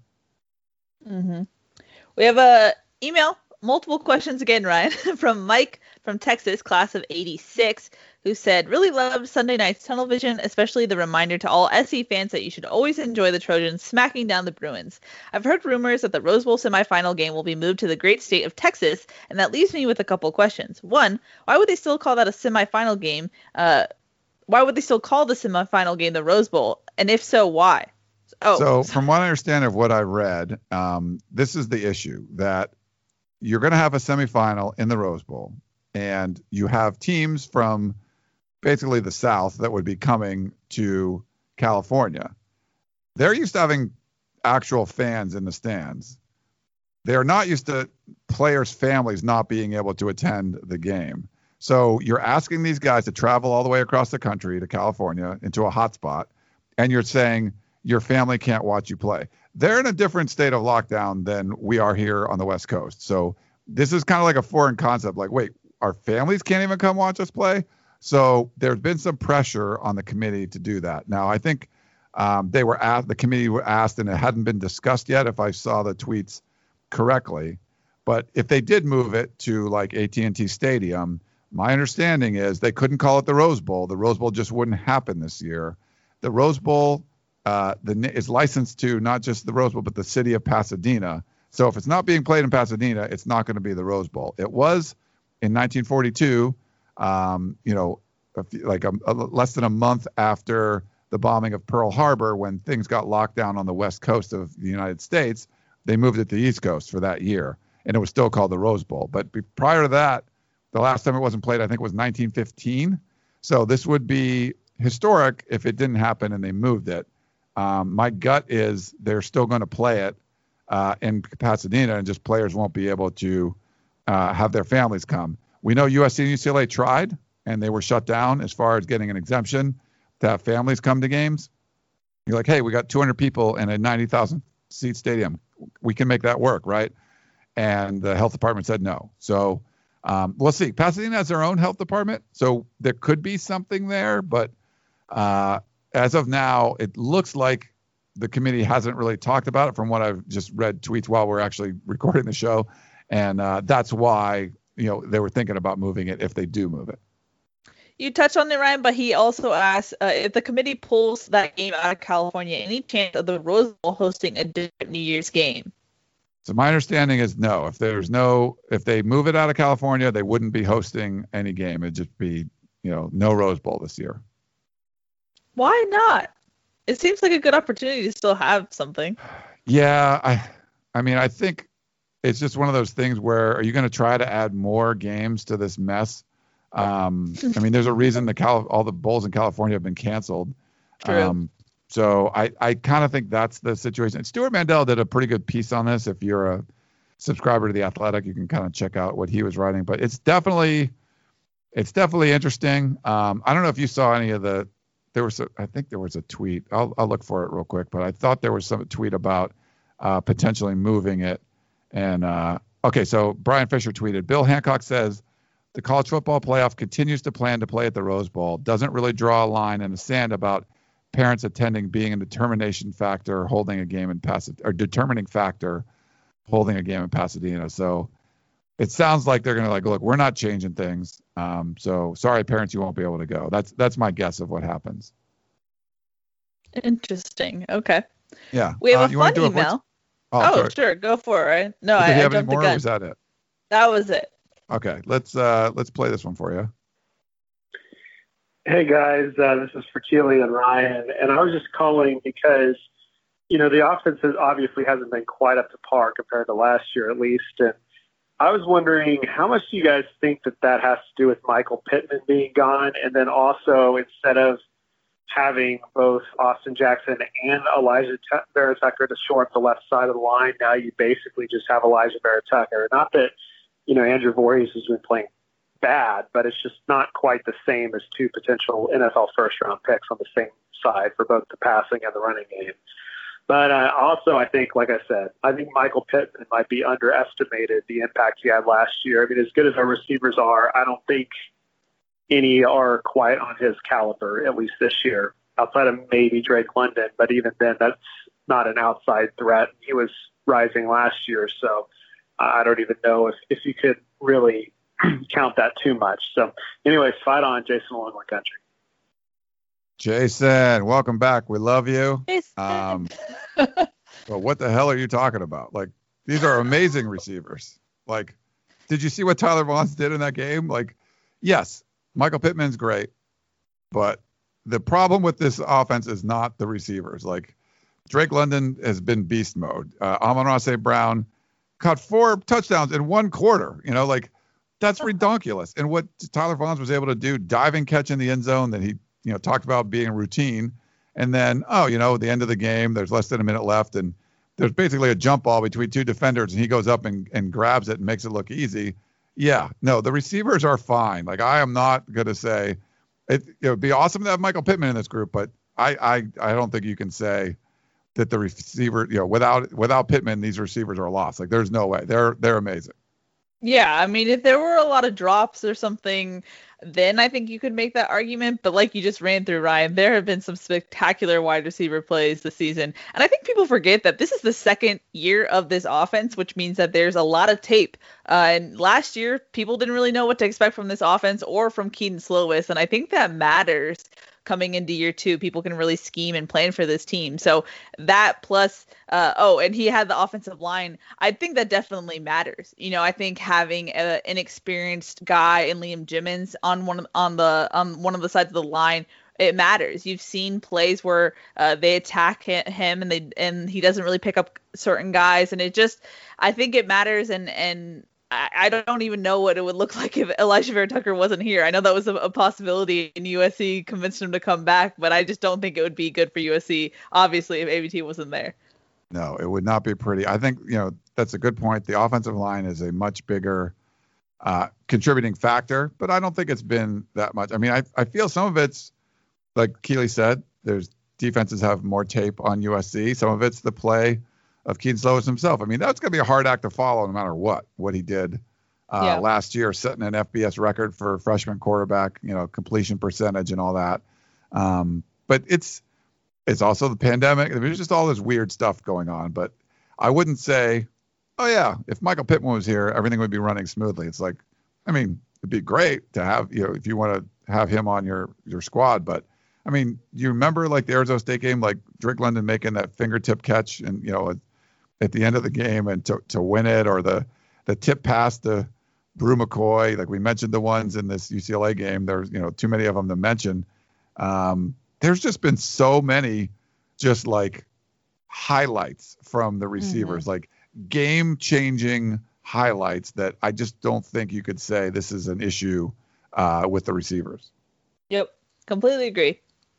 Mm-hmm. We have a email, multiple questions again, Ryan, from Mike from Texas, class of eighty-six, who said, really loved Sunday night's tunnel vision, especially the reminder to all S C fans that you should always enjoy the Trojans smacking down the Bruins. I've heard rumors that the Rose Bowl semifinal game will be moved to the great state of Texas, and that leaves me with a couple questions. One, why would they still call that a semifinal game? Uh, why would they still call the semifinal game the Rose Bowl? And if so, why? Oh.
So from what I understand of what I read, um, this is the issue, that you're going to have a semifinal in the Rose Bowl, and you have teams from basically the South that would be coming to California. They're used to having actual fans in the stands. They're not used to players' families not being able to attend the game. So you're asking these guys to travel all the way across the country to California into a hotspot, and you're saying your family can't watch you play. They're in a different state of lockdown than we are here on the West Coast. So this is kind of like a foreign concept. Like, wait, our families can't even come watch us play? So there's been some pressure on the committee to do that. Now, I think um, they were asked, the committee were asked, and it hadn't been discussed yet, if I saw the tweets correctly. But if they did move it to like A T and T Stadium, my understanding is they couldn't call it the Rose Bowl. The Rose Bowl just wouldn't happen this year. The Rose Bowl uh, the, is licensed to not just the Rose Bowl, but the city of Pasadena. So if it's not being played in Pasadena, it's not going to be the Rose Bowl. It was in nineteen forty-two, um, you know, a few, like a, a, less than a month after the bombing of Pearl Harbor, when things got locked down on the West Coast of the United States, they moved it to the East Coast for that year, and it was still called the Rose Bowl. But be, prior to that, the last time it wasn't played, I think, was nineteen fifteen. So this would be historic if it didn't happen and they moved it. Um, my gut is they're still going to play it uh, in Pasadena, and just players won't be able to uh, have their families come. We know U S C and U C L A tried, and they were shut down as far as getting an exemption to have families come to games. You're like, hey, we got two hundred people in a ninety thousand seat stadium. We can make that work, right? And the health department said no. So um, we'll see. Pasadena has their own health department, so there could be something there. But uh, as of now, it looks like the committee hasn't really talked about it, from what I've just read tweets while we're actually recording the show. And uh, that's why, you know, they were thinking about moving it if they do move it.
You touched on it, Ryan, but he also asked uh, if the committee pulls that game out of California, any chance of the Rose Bowl hosting a different New Year's game?
So my understanding is no. If there's no, if they move it out of California, they wouldn't be hosting any game. It'd just be, you know, no Rose Bowl this year.
Why not? It seems like a good opportunity to still have something.
Yeah, I, I mean, I think it's just one of those things where, are you going to try to add more games to this mess? Um, I mean, there's a reason the Cal- all the bowls in California have been canceled.
True.
Um, so I, I kind of think that's the situation. And Stuart Mandel did a pretty good piece on this. If you're a subscriber to The Athletic, you can kind of check out what he was writing. But it's definitely, it's definitely interesting. Um, I don't know if you saw any of the. There was, a, I think there was a tweet. I'll, I'll look for it real quick. But I thought there was some tweet about uh, potentially moving it. And uh, okay, so Brian Fisher tweeted, Bill Hancock says, the college football playoff continues to plan to play at the Rose Bowl. Doesn't really draw a line in the sand about parents attending being a determination factor holding a game in Pasadena, or determining factor holding a game in Pasadena. So it sounds like they're going to like, look, we're not changing things. Um, so sorry, parents, you won't be able to go. That's that's my guess of what happens.
Interesting. Okay.
Yeah.
We have
uh,
a
you
fun
do
email.
Oh,
oh sure, go for it. Right? No,
Did
I,
you
I
have any
jumped the
more,
gun.
or was that it?
That was it.
Okay, let's uh, let's play this one for you.
Hey guys, uh, this is for Keely and Ryan, and I was just calling because, you know, the offense has obviously hasn't been quite up to par compared to last year, at least. And I was wondering, how much do you guys think that that has to do with Michael Pittman being gone? And then also, instead of having both Austin Jackson and Elijah Vera Tucker to shore up the left side of the line, now you basically just have Elijah Vera Tucker. Not that, you know, Andrew Voorhees has been playing bad, but it's just not quite the same as two potential N F L first-round picks on the same side for both the passing and the running game. But uh, also, I think, like I said, I think Michael Pittman might be underestimated the impact he had last year. I mean, as good as our receivers are, I don't think any are quite on his caliber, at least this year, outside of maybe Drake London. But even then, that's not an outside threat. He was rising last year, so I don't even know if, if you could really count that too much. So anyways, fight on, Jason Longwood Country.
Jason, welcome back. We love you.
Jason.
Um, well, what the hell are you talking about? Like, these are amazing receivers. Like, did you see what Tyler Vaughns did in that game? Like, yes, Michael Pittman's great, but the problem with this offense is not the receivers. Like, Drake London has been beast mode. Uh, Amon-Ra Saint Brown caught four touchdowns in one quarter. You know, like, that's ridiculous. And what Tyler Vaughns was able to do, diving catch in the end zone that he, you know, talked about being routine. And then, oh, you know, at the end of the game, there's less than a minute left, and there's basically a jump ball between two defenders, and he goes up and, and grabs it and makes it look easy. Yeah, no, the receivers are fine. Like, I am not going to say it, it would be awesome to have Michael Pittman in this group, but I, I, I don't think you can say that the receiver, you know, without without Pittman, these receivers are lost. Like, there's no way. They're they're amazing.
Yeah, I mean, if there were a lot of drops or something, then I think you could make that argument. But like you just ran through, Ryan, there have been some spectacular wide receiver plays this season. And I think people forget that this is the second year of this offense, which means that there's a lot of tape. Uh, and last year, people didn't really know what to expect from this offense or from Keaton Slovis. And I think that matters coming into year two. People can really scheme and plan for this team. So that plus, uh, oh, and he had the offensive line. I think that definitely matters. You know, I think having a, an experienced guy in Liam Jimmons on one on the on one of the sides of the line, it matters. You've seen plays where uh, they attack him and they and he doesn't really pick up certain guys, and it just, I think it matters. And and I don't even know what it would look like if Elijah Vera Tucker wasn't here. I know that was a, a possibility, and U S C convinced him to come back, but I just don't think it would be good for U S C, obviously, if A V T wasn't there.
No, it would not be pretty. I think, you know, that's a good point. The offensive line is a much bigger uh, contributing factor, but I don't think it's been that much. I mean, I, I feel some of it's, like Keely said, there's defenses have more tape on U S C. Some of it's the play of Keaton Slovis himself. I mean, that's going to be a hard act to follow no matter what, what he did uh, yeah. last year, setting an F B S record for freshman quarterback, you know, completion percentage and all that. Um, but it's, it's also the pandemic. There's just all this weird stuff going on, but I wouldn't say, oh yeah, if Michael Pittman was here, everything would be running smoothly. It's like, I mean, it'd be great to have, you know, if you want to have him on your, your squad, but I mean, you remember like the Arizona State game, like Drake London making that fingertip catch and, you know, at the end of the game and to, to win it, or the, the tip pass to Brew McCoy. Like we mentioned the ones in this U C L A game, there's, you know, too many of them to mention. Um, there's just been so many just like highlights from the receivers, mm-hmm. like game changing highlights that I just don't think you could say this is an issue uh, with the receivers.
Yep. Completely agree.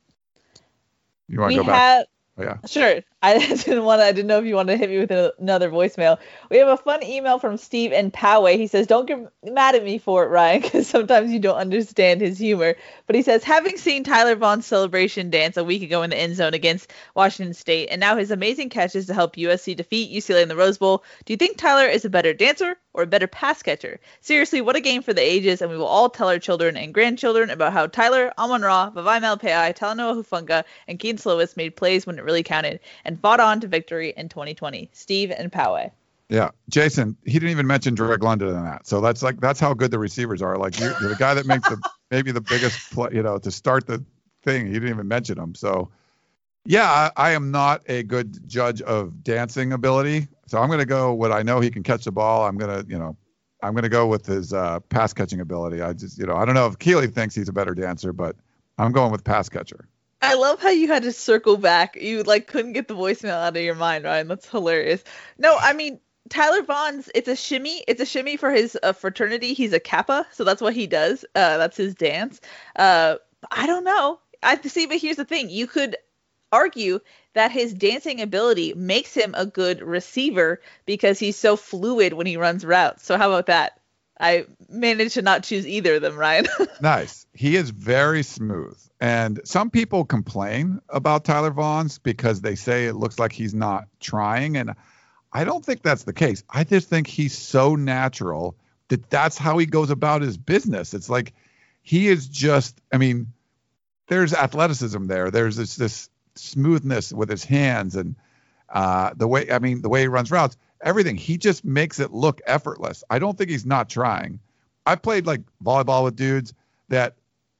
You want to
we
go back?
Have-
Oh, yeah.
Sure. I didn't want to, I didn't know if you wanted to hit me with another voicemail. We have a fun email from Steve in Poway. He says, don't get mad at me for it, Ryan, because sometimes you don't understand his humor. But he says, having seen Tyler Vaughn's celebration dance a week ago in the end zone against Washington State, and now his amazing catches to help U S C defeat U C L A in the Rose Bowl, do you think Tyler is a better dancer or a better pass catcher? Seriously, what a game for the ages, and we will all tell our children and grandchildren about how Tyler, Amon-Ra, Vavai Malepeai, Talanoa Hufanga, and Keaton Slovis made plays when it really counted, and fought on to victory in twenty twenty. Steve and Poway.
Yeah, Jason, he didn't even mention Drake London in that. So that's like, that's how good the receivers are. Like you're, you're the guy that makes the, maybe the biggest play, you know, to start the thing. He didn't even mention him. So yeah, I, I am not a good judge of dancing ability. So I'm going to go what I know he can catch the ball. I'm going to, you know, I'm going to go with his uh, pass catching ability. I just, you know, I don't know if Keely thinks he's a better dancer, but I'm going with pass catcher.
I love how you had to circle back. You like couldn't get the voicemail out of your mind, Ryan. That's hilarious. No, I mean, Tyler Vaughn's, it's a shimmy. It's a shimmy for his uh, fraternity. He's a Kappa, so that's what he does. Uh, that's his dance. Uh, I don't know. I see, but here's the thing. You could argue that his dancing ability makes him a good receiver because he's so fluid when he runs routes. So how about that? I managed to not choose either of them, Ryan.
Nice. He is very smooth. And some people complain about Tyler Vaughn's because they say it looks like he's not trying. And I don't think that's the case. I just think he's so natural that that's how he goes about his business. It's like he is just, I mean, there's athleticism there. There's this, this smoothness with his hands and uh, the way, I mean, the way he runs routes, everything. He just makes it look effortless. I don't think he's not trying. I played like volleyball with dudes that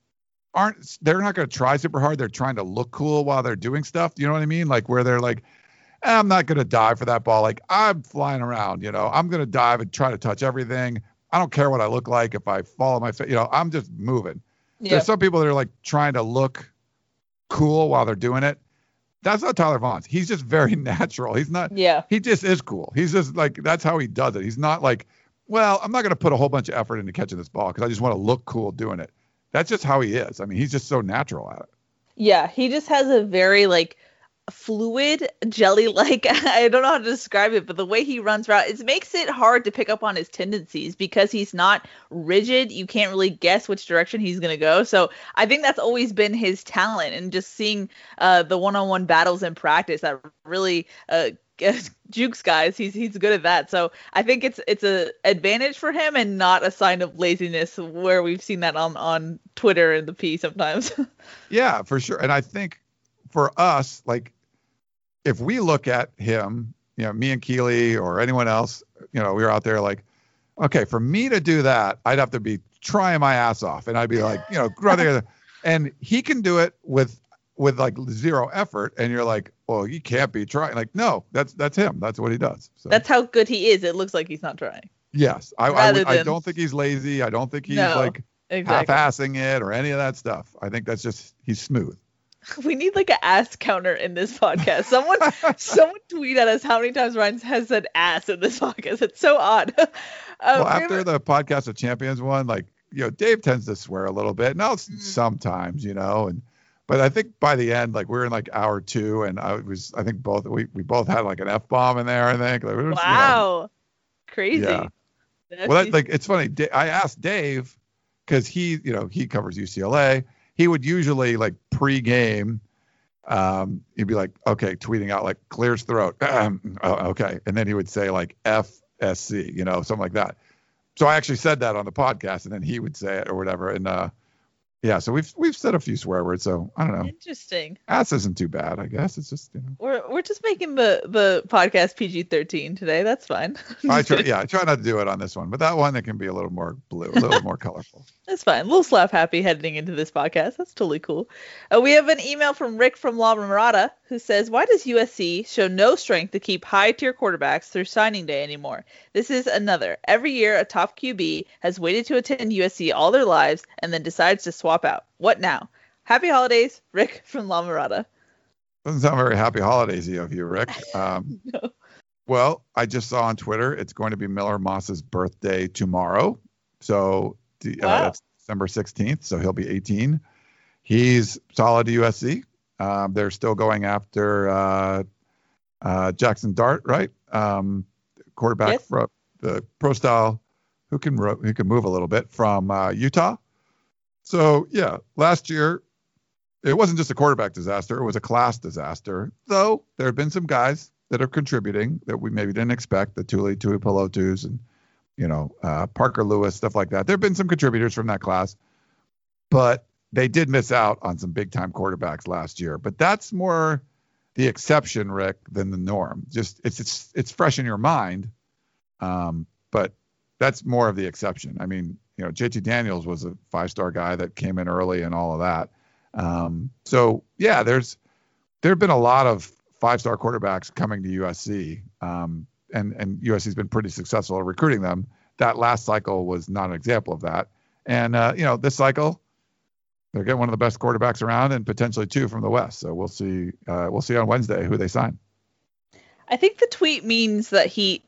aren't, they're not going to try super hard. They're trying to look cool while they're doing stuff. You know what I mean? Like where they're like, I'm not going to dive for that ball. Like I'm flying around, you know, I'm going to dive and try to touch everything. I don't care what I look like. If I fall on my face, you know, I'm just moving. Yep. There's some people that are like trying to look cool while they're doing it. That's not Tyler Vaughn's. He's just very natural. He's not,
yeah,
he just is cool. He's just like, that's how he does it. He's not like, well, I'm not going to put a whole bunch of effort into catching this ball because I just want to look cool doing it. That's just how he is. I mean, he's just so natural at it.
Yeah. He just has a very like fluid jelly like I don't know how to describe it, but the way he runs route, it makes it hard to pick up on his tendencies because he's not rigid. You can't really guess which direction he's going to go. So I think that's always been his talent, and just seeing uh the one-on-one battles in practice that really uh jukes guys. He's he's good at that. So I think it's it's a advantage for him and not a sign of laziness where we've seen that on on Twitter and the P sometimes.
Yeah, for sure. And I think for us, like if we look at him, you know, me and Keely or anyone else, you know, we were out there like, okay, for me to do that, I'd have to be trying my ass off. And I'd be like, you know, right there. And he can do it with, with like zero effort. And you're like, well, you can't be trying. Like, no, that's, that's him. That's what he does. So.
That's how good he is. It looks like he's not trying.
Yes. I, I, than... I don't think he's lazy. I don't think he's no, like exactly. half-assing it or any of that stuff. I think that's just, he's smooth.
We need like an ass counter in this podcast. Someone, someone tweet at us how many times Ryan has said ass in this podcast. It's so odd. Um,
well, after the podcast of Champions one, like, you know, Dave tends to swear a little bit. Now mm-hmm. sometimes, you know, and but I think by the end, like we're in like hour two, and I was, I think both we we both had like an F bomb in there. I think. Like, was,
wow,
you know,
crazy.
Yeah. That's well, that, like it's funny. I asked Dave because he, you know, he covers U C L A. He would usually like pre-game, um, he'd be like, okay, tweeting out like clears throat. oh, okay. And then he would say like F S C, you know, something like that. So I actually said that on the podcast, and then he would say it or whatever. And uh, yeah, so we've we've said a few swear words. So I don't know.
Interesting.
Ass isn't too bad, I guess. It's just, you know.
We're we're just making the the podcast P G thirteen today. That's fine.
I try, yeah, I try not to do it on this one, but that one it can be a little more blue, a little more colorful.
That's fine. A little slap happy heading into this podcast. That's totally cool. Uh, we have an email from Rick from La Mirada who says, why does U S C show no strength to keep high-tier quarterbacks through signing day anymore? This is another. Every year, a top Q B has waited to attend U S C all their lives and then decides to swap out. What now? Happy holidays, Rick from La Mirada.
Doesn't sound very happy holidays-y of you, Rick. Um,
no.
Well, I just saw on Twitter it's going to be Miller Moss's birthday tomorrow. So uh, wow. That's December sixteenth. So he'll be eighteen. He's solid to U S C. Um, they're still going after uh, uh, Jackson Dart, right? Um, quarterback yes. from the pro style who can ro- who can move a little bit from uh, Utah. So yeah, last year it wasn't just a quarterback disaster; it was a class disaster. Though there have been some guys that are contributing that we maybe didn't expect, the Tuli Tuipulotus and you know uh, Parker Lewis, stuff like that. There have been some contributors from that class, but they did miss out on some big time quarterbacks last year. But that's more the exception, Rick, than the norm. Just it's it's it's fresh in your mind, um, but that's more of the exception. I mean, you know, J T Daniels was a five-star guy that came in early and all of that. Um, so yeah, there's there have been a lot of five-star quarterbacks coming to U S C, um, and and U S C's been pretty successful at recruiting them. That last cycle was not an example of that, and uh, you know, this cycle they're getting one of the best quarterbacks around, and potentially two from the West. So we'll see. Uh, we'll see on Wednesday who they sign.
I think the tweet means that he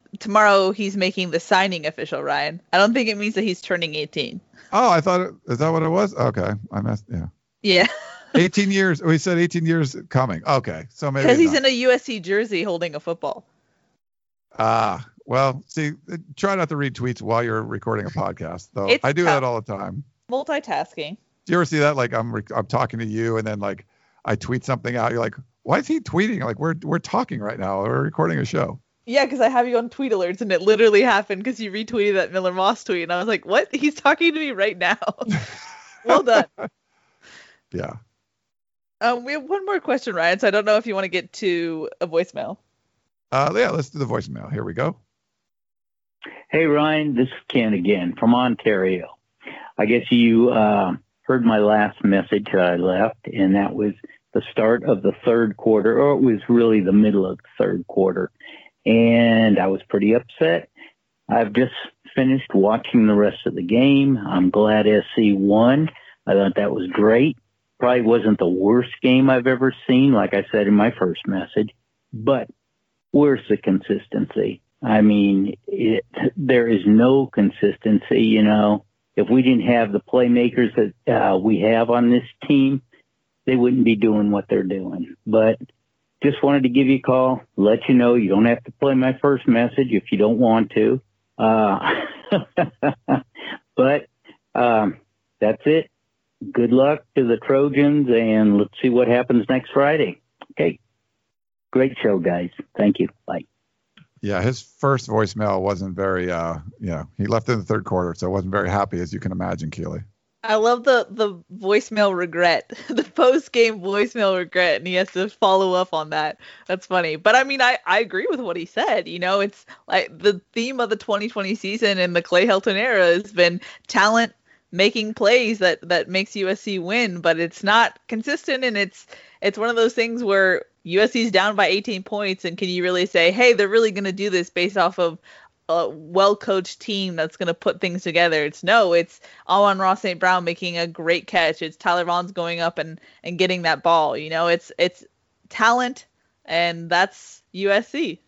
tomorrow he's making the signing official, Ryan. I don't think it means that he's turning eighteen.
Oh, I thought it, is that what it was? Okay, I messed. Yeah.
Yeah.
eighteen years. We said eighteen years coming. Okay, so maybe
because he's
not.
in a U S C jersey holding a football.
Ah, well, see, try not to read tweets while you're recording a podcast, though.
It's
I do
tough.
that all the time.
Multitasking.
Do you ever see that? Like I'm re- I'm talking to you, and then like I tweet something out. You're like, why is he tweeting? Like we're we're talking right now. We're recording a show.
Yeah, because I have you on tweet alerts, and it literally happened because you retweeted that Miller Moss tweet, and I was like, what? He's talking to me right now. Well done.
Yeah.
Um, we have one more question, Ryan, so I don't know if you want to get to a voicemail.
Uh, yeah, let's do the voicemail. Here we go.
Hey, Ryan, this is Ken again from Ontario. I guess you uh, heard my last message that I left, and that was the start of the third quarter, or it was really the middle of the third quarter. And I was pretty upset. I've just finished watching the rest of the game. I'm glad S C won. I thought that was great. Probably wasn't the worst game I've ever seen, like I said in my first message. But where's the consistency? I mean, it, there is no consistency, you know. If we didn't have the playmakers that uh, we have on this team, they wouldn't be doing what they're doing. But just wanted to give you a call, let you know you don't have to play my first message if you don't want to. Uh, but um, that's it. Good luck to the Trojans, and let's see what happens next Friday. Okay. Great show, guys. Thank you. Bye.
Yeah, his first voicemail wasn't very, uh, you know, he left in the third quarter, so wasn't very happy, as you can imagine, Keely.
I love the, the voicemail regret, the post-game voicemail regret, and he has to follow up on that. That's funny. But, I mean, I, I agree with what he said. You know, it's like the theme of the twenty twenty season and the Clay Helton era has been talent making plays that, that makes U S C win, but it's not consistent, and it's it's one of those things where U S C's down by eighteen points, and can you really say, hey, they're really going to do this based off of a well-coached team that's going to put things together? It's no, it's Amon-Ra Saint Brown making a great catch. It's Tyler Vaughn's going up and, and getting that ball. You know, it's it's talent, and that's U S C.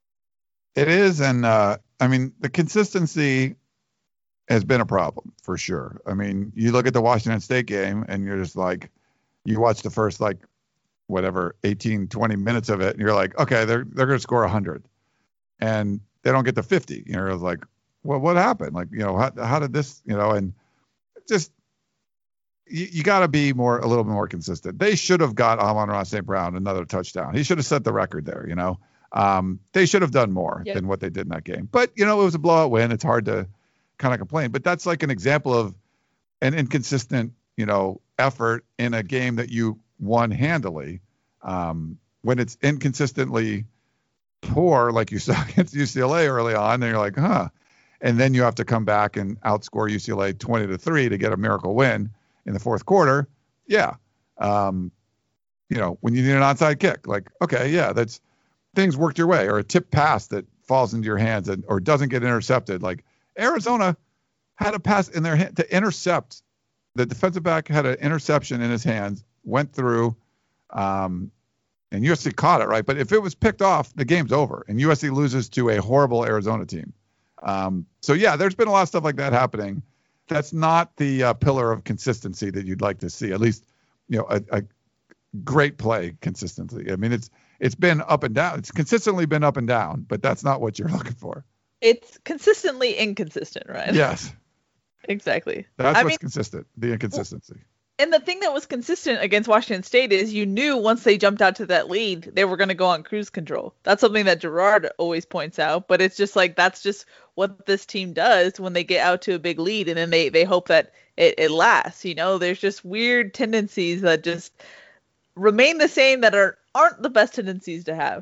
It is, and uh, I mean, the consistency has been a problem for sure. I mean, you look at the Washington State game, and you're just like, you watch the first like whatever eighteen, twenty minutes of it, and you're like, okay, they're they're going to score one hundred, and they don't get to fifty. You know, it's like, well, what happened? Like, you know, how how did this, you know, and just you, you got to be more a little bit more consistent. They should have got Amon-Ra Saint Brown another touchdown. He should have set the record there. You know, um, they should have done more yep. than what they did in that game. But you know, it was a blowout win. It's hard to kind of complain. But that's like an example of an inconsistent, you know, effort in a game that you won handily. Um, when it's inconsistently poor, like you saw against U C L A early on, and you're like, huh. And then you have to come back and outscore U C L A twenty to three to get a miracle win in the fourth quarter. Yeah. Um, you know, when you need an onside kick, like, okay, yeah, that's things worked your way, or a tip pass that falls into your hands and or doesn't get intercepted. Like Arizona had a pass in their hand to intercept. The defensive back had an interception in his hands, went through, um, and U S C caught it, right? But if it was picked off, the game's over, and U S C loses to a horrible Arizona team. Um, so, yeah, there's been a lot of stuff like that happening. That's not the uh, pillar of consistency that you'd like to see, at least, you know, a, a great play consistency. I mean, it's it's been up and down. It's consistently been up and down, but that's not what you're looking for. It's
consistently inconsistent, right?
Yes.
Exactly.
That's
I
what's
mean,
consistent, the inconsistency.
And the thing that was consistent against Washington State is you knew once they jumped out to that lead, they were going to go on cruise control. That's something that Gerard always points out, but it's just like that's just what this team does when they get out to a big lead, and then they, they hope that it, it lasts. You know, there's just weird tendencies that just remain the same that are, aren't the best tendencies to have.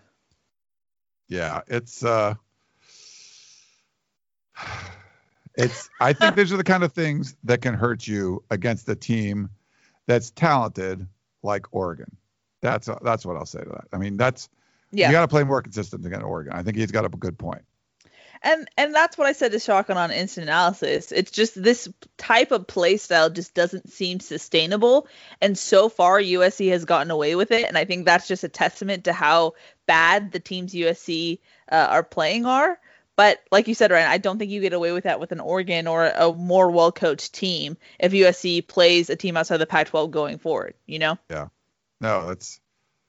Yeah, it's uh it's I think these are the kind of things that can hurt you against a team that's talented like Oregon. That's uh, that's what I'll say to that. I mean, that's yeah. You got to play more consistent against Oregon. I think he's got a good point.
And and that's what I said to Shotgun on Instant Analysis. It's just this type of play style just doesn't seem sustainable. And so far, U S C has gotten away with it. And I think that's just a testament to how bad the teams U S C uh, are playing are. But like you said, Ryan, I don't think you get away with that with an Oregon or a more well-coached team if U S C plays a team outside the Pac twelve going forward, you know?
Yeah. No, it's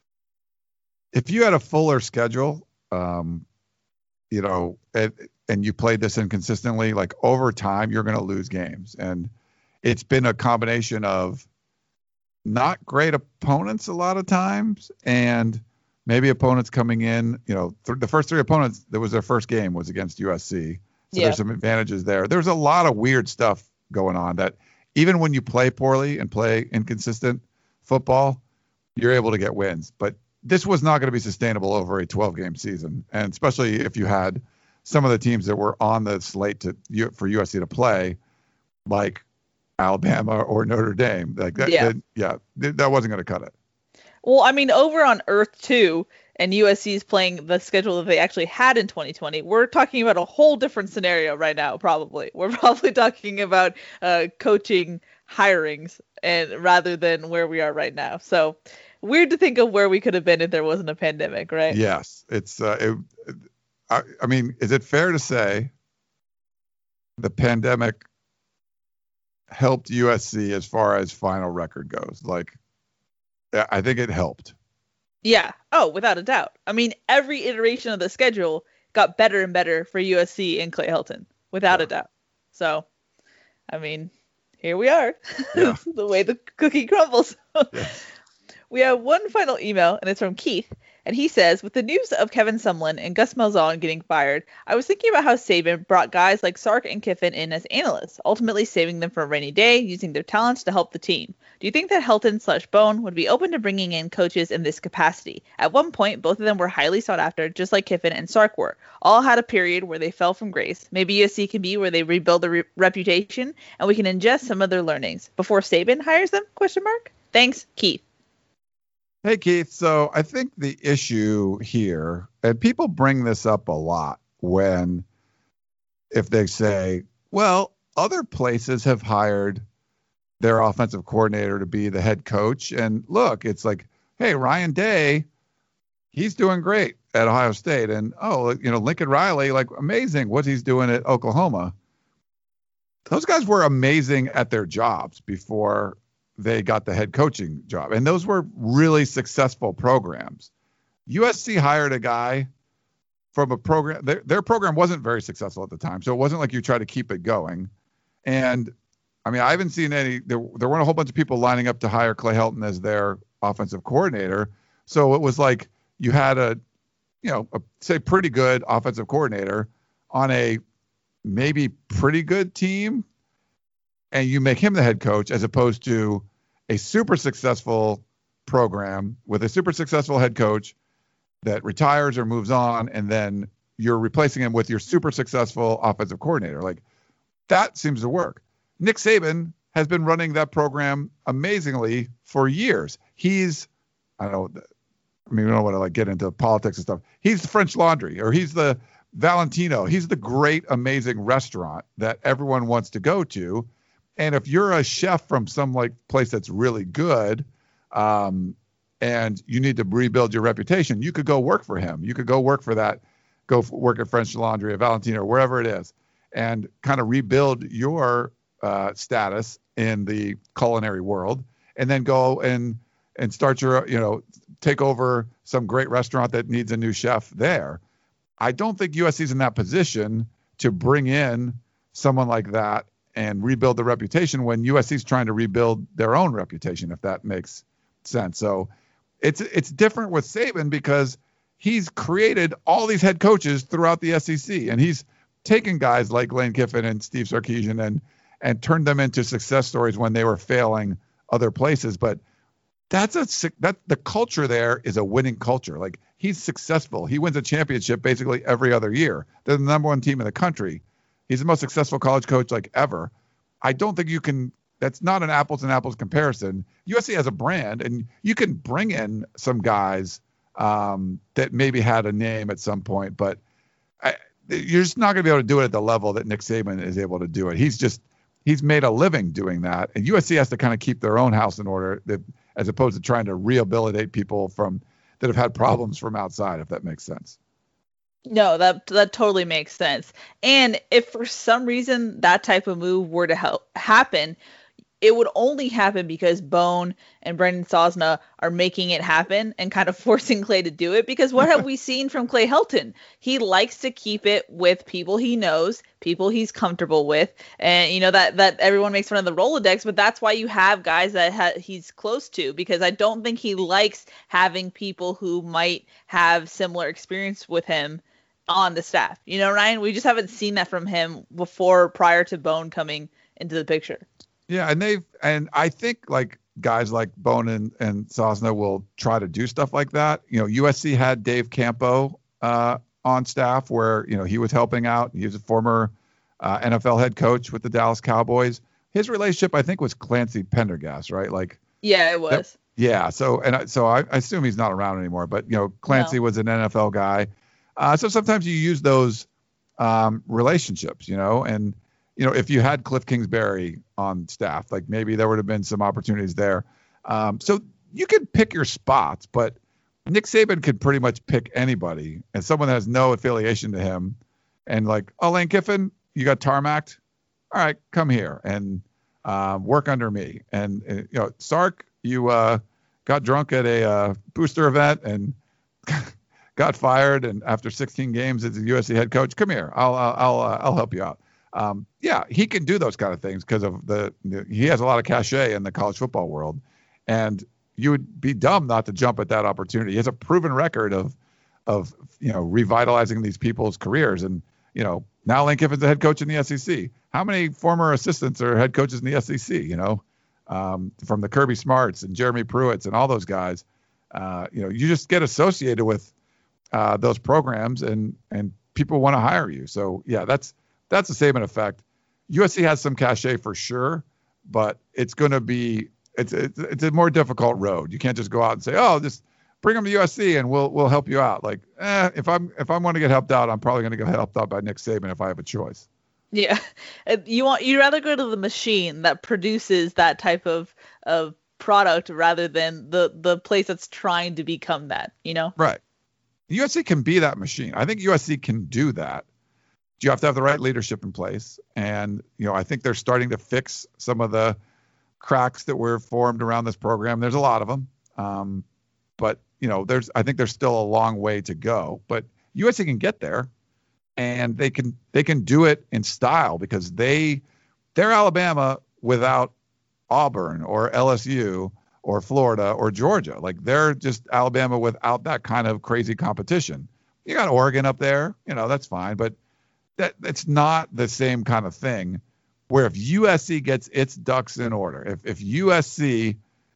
if you had a fuller schedule, um, you know, and, and you played this inconsistently, like over time, you're going to lose games. And it's been a combination of not great opponents a lot of times, and maybe opponents coming in, you know, th- the first three opponents that was their first game was against U S C. So
Yeah.
there's some advantages there. There's a lot of weird stuff going on that even when you play poorly and play inconsistent football, you're able to get wins. But this was not going to be sustainable over a twelve game season. And especially if you had some of the teams that were on the slate to for U S C to play, like Alabama or Notre Dame, like that,
Yeah.
that, yeah, that wasn't going to cut it.
Well, I mean, over on Earth two, and U S C is playing the schedule that they actually had in twenty twenty, we're talking about a whole different scenario right now, probably. We're probably talking about uh, coaching hirings and rather than where we are right now. So weird to think of where we could have been if there wasn't a pandemic, right?
Yes. It's, uh, it, I, I mean, is it fair to say the pandemic helped U S C as far as final record goes? Like, I think it helped.
Yeah. Oh, without a doubt. I mean, every iteration of the schedule got better and better for U S C and Clay Helton, without
Yeah.
a doubt. So, I mean, here we are.
Yeah.
The way the cookie crumbles.
Yeah.
We have one final email, and it's from Keith. And he says, with the news of Kevin Sumlin and Gus Malzahn getting fired, I was thinking about how Saban brought guys like Sark and Kiffin in as analysts, ultimately saving them for a rainy day, using their talents to help the team. Do you think that Helton slash Bone would be open to bringing in coaches in this capacity? At one point, both of them were highly sought after, just like Kiffin and Sark were. All had a period where they fell from grace. Maybe U S C can be where they rebuild their re- reputation, and we can ingest some of their learnings before Saban hires them? Question mark. Thanks, Keith.
Hey, Keith. So I think the issue here, and people bring this up a lot when, if they say, well, other places have hired their offensive coordinator to be the head coach. And look, it's like, hey, Ryan Day, he's doing great at Ohio State. And, oh, you know, Lincoln Riley, like amazing what he's doing at Oklahoma. Those guys were amazing at their jobs before they got the head coaching job. And those were really successful programs. U S C hired a guy from a program. Their, their program wasn't very successful at the time. So it wasn't like you try to keep it going. And I mean, I haven't seen any, there, there weren't a whole bunch of people lining up to hire Clay Helton as their offensive coordinator. So it was like you had a, you know, a, say pretty good offensive coordinator on a maybe pretty good team, and you make him the head coach as opposed to a super successful program with a super successful head coach that retires or moves on, and then you're replacing him with your super successful offensive coordinator. Like, that seems to work. Nick Saban has been running that program amazingly for years. He's, I don't know, I mean, we don't want to like get into politics and stuff. He's the French Laundry, or he's the Valentino. He's the great, amazing restaurant that everyone wants to go to. And if you're a chef from some like place that's really good, um, and you need to rebuild your reputation, you could go work for him. You could go work for that, go f- work at French Laundry or Valentino or wherever it is, and kind of rebuild your uh, status in the culinary world, and then go and and start your, you know, take over some great restaurant that needs a new chef there. I don't think U S C's in that position to bring in someone like that and rebuild the reputation when U S C's trying to rebuild their own reputation, if that makes sense. So it's it's different with Saban because he's created all these head coaches throughout the S E C, and he's taken guys like Lane Kiffin and Steve Sarkisian and and turned them into success stories when they were failing other places. But that's a that the culture there is a winning culture. Like, he's successful. He wins a championship basically every other year. They're the number one team in the country. He's the most successful college coach like ever. I don't think you can, that's not an apples and apples comparison. U S C has a brand, and you can bring in some guys um, that maybe had a name at some point, but I, you're just not going to be able to do it at the level that Nick Saban is able to do it. He's just, he's made a living doing that. And U S C has to kind of keep their own house in order, that, as opposed to trying to rehabilitate people from that have had problems from outside, if that makes sense.
No, that that totally makes sense. And if for some reason that type of move were to help happen, it would only happen because Bone and Brendan Sosna are making it happen and kind of forcing Clay to do it. Because what have we seen from Clay Helton? He likes to keep it with people he knows, people he's comfortable with. And, you know, that, that everyone makes fun of the Rolodex, but that's why you have guys that ha- he's close to, because I don't think he likes having people who might have similar experience with him on the staff. You know, Ryan, we just haven't seen that from him before, prior to Bone coming into the picture.
Yeah, and they've and I think like guys like Bone and, and Sosna will try to do stuff like that. You know, U S C had Dave Campo uh, on staff where, you know, he was helping out. He was a former uh, N F L head coach with the Dallas Cowboys. His relationship, I think, was Clancy Pendergast, right? Like,
yeah, it was.
That, yeah. So and I, so I, I assume he's not around anymore. But, you know, Clancy no. was an N F L guy. Uh, so sometimes you use those um, relationships, you know, and, you know, if you had Cliff Kingsbury on staff, like maybe there would have been some opportunities there. Um, so you can pick your spots, but Nick Saban could pretty much pick anybody, and someone that has no affiliation to him. And like, oh, Lane Kiffin, you got tarmacked. All right, come here and um, work under me. And, and you know, Sark, you uh, got drunk at a uh, booster event and got fired. And after sixteen games as a U S C head coach, come here. I'll I'll I'll, uh, I'll help you out. Um, yeah, he can do those kind of things because of the, the he has a lot of cachet in the college football world, and you would be dumb not to jump at that opportunity. He has a proven record of of you know revitalizing these people's careers, and you know now Lane Kiffin's the head coach in the S E C. How many former assistants are head coaches in the S E C? You know, um, from the Kirby Smarts and Jeremy Pruitts and all those guys. Uh, you know, you just get associated with uh, those programs, and and people want to hire you. So yeah, that's. That's the Saban effect. U S C has some cachet for sure, but it's going to be it's, it's it's a more difficult road. You can't just go out and say, "Oh, just bring them to U S C and we'll we'll help you out." Like, eh, if I'm if I'm going to get helped out, I'm probably going to get helped out by Nick Saban if I have a choice.
Yeah, you want you'd rather go to the machine that produces that type of of product rather than the the place that's trying to become that. You know,
right? U S C can be that machine. I think U S C can do that. You have to have the right leadership in place. And, you know, I think they're starting to fix some of the cracks that were formed around this program. There's a lot of them. Um, but, you know, there's I think there's still a long way to go. But U S C can get there, and they can they can do it in style because they they're Alabama without Auburn or L S U or Florida or Georgia. Like, they're just Alabama without that kind of crazy competition. You got Oregon up there, you know, that's fine. But That it's not the same kind of thing where if U S C gets its ducks in order, if if U S C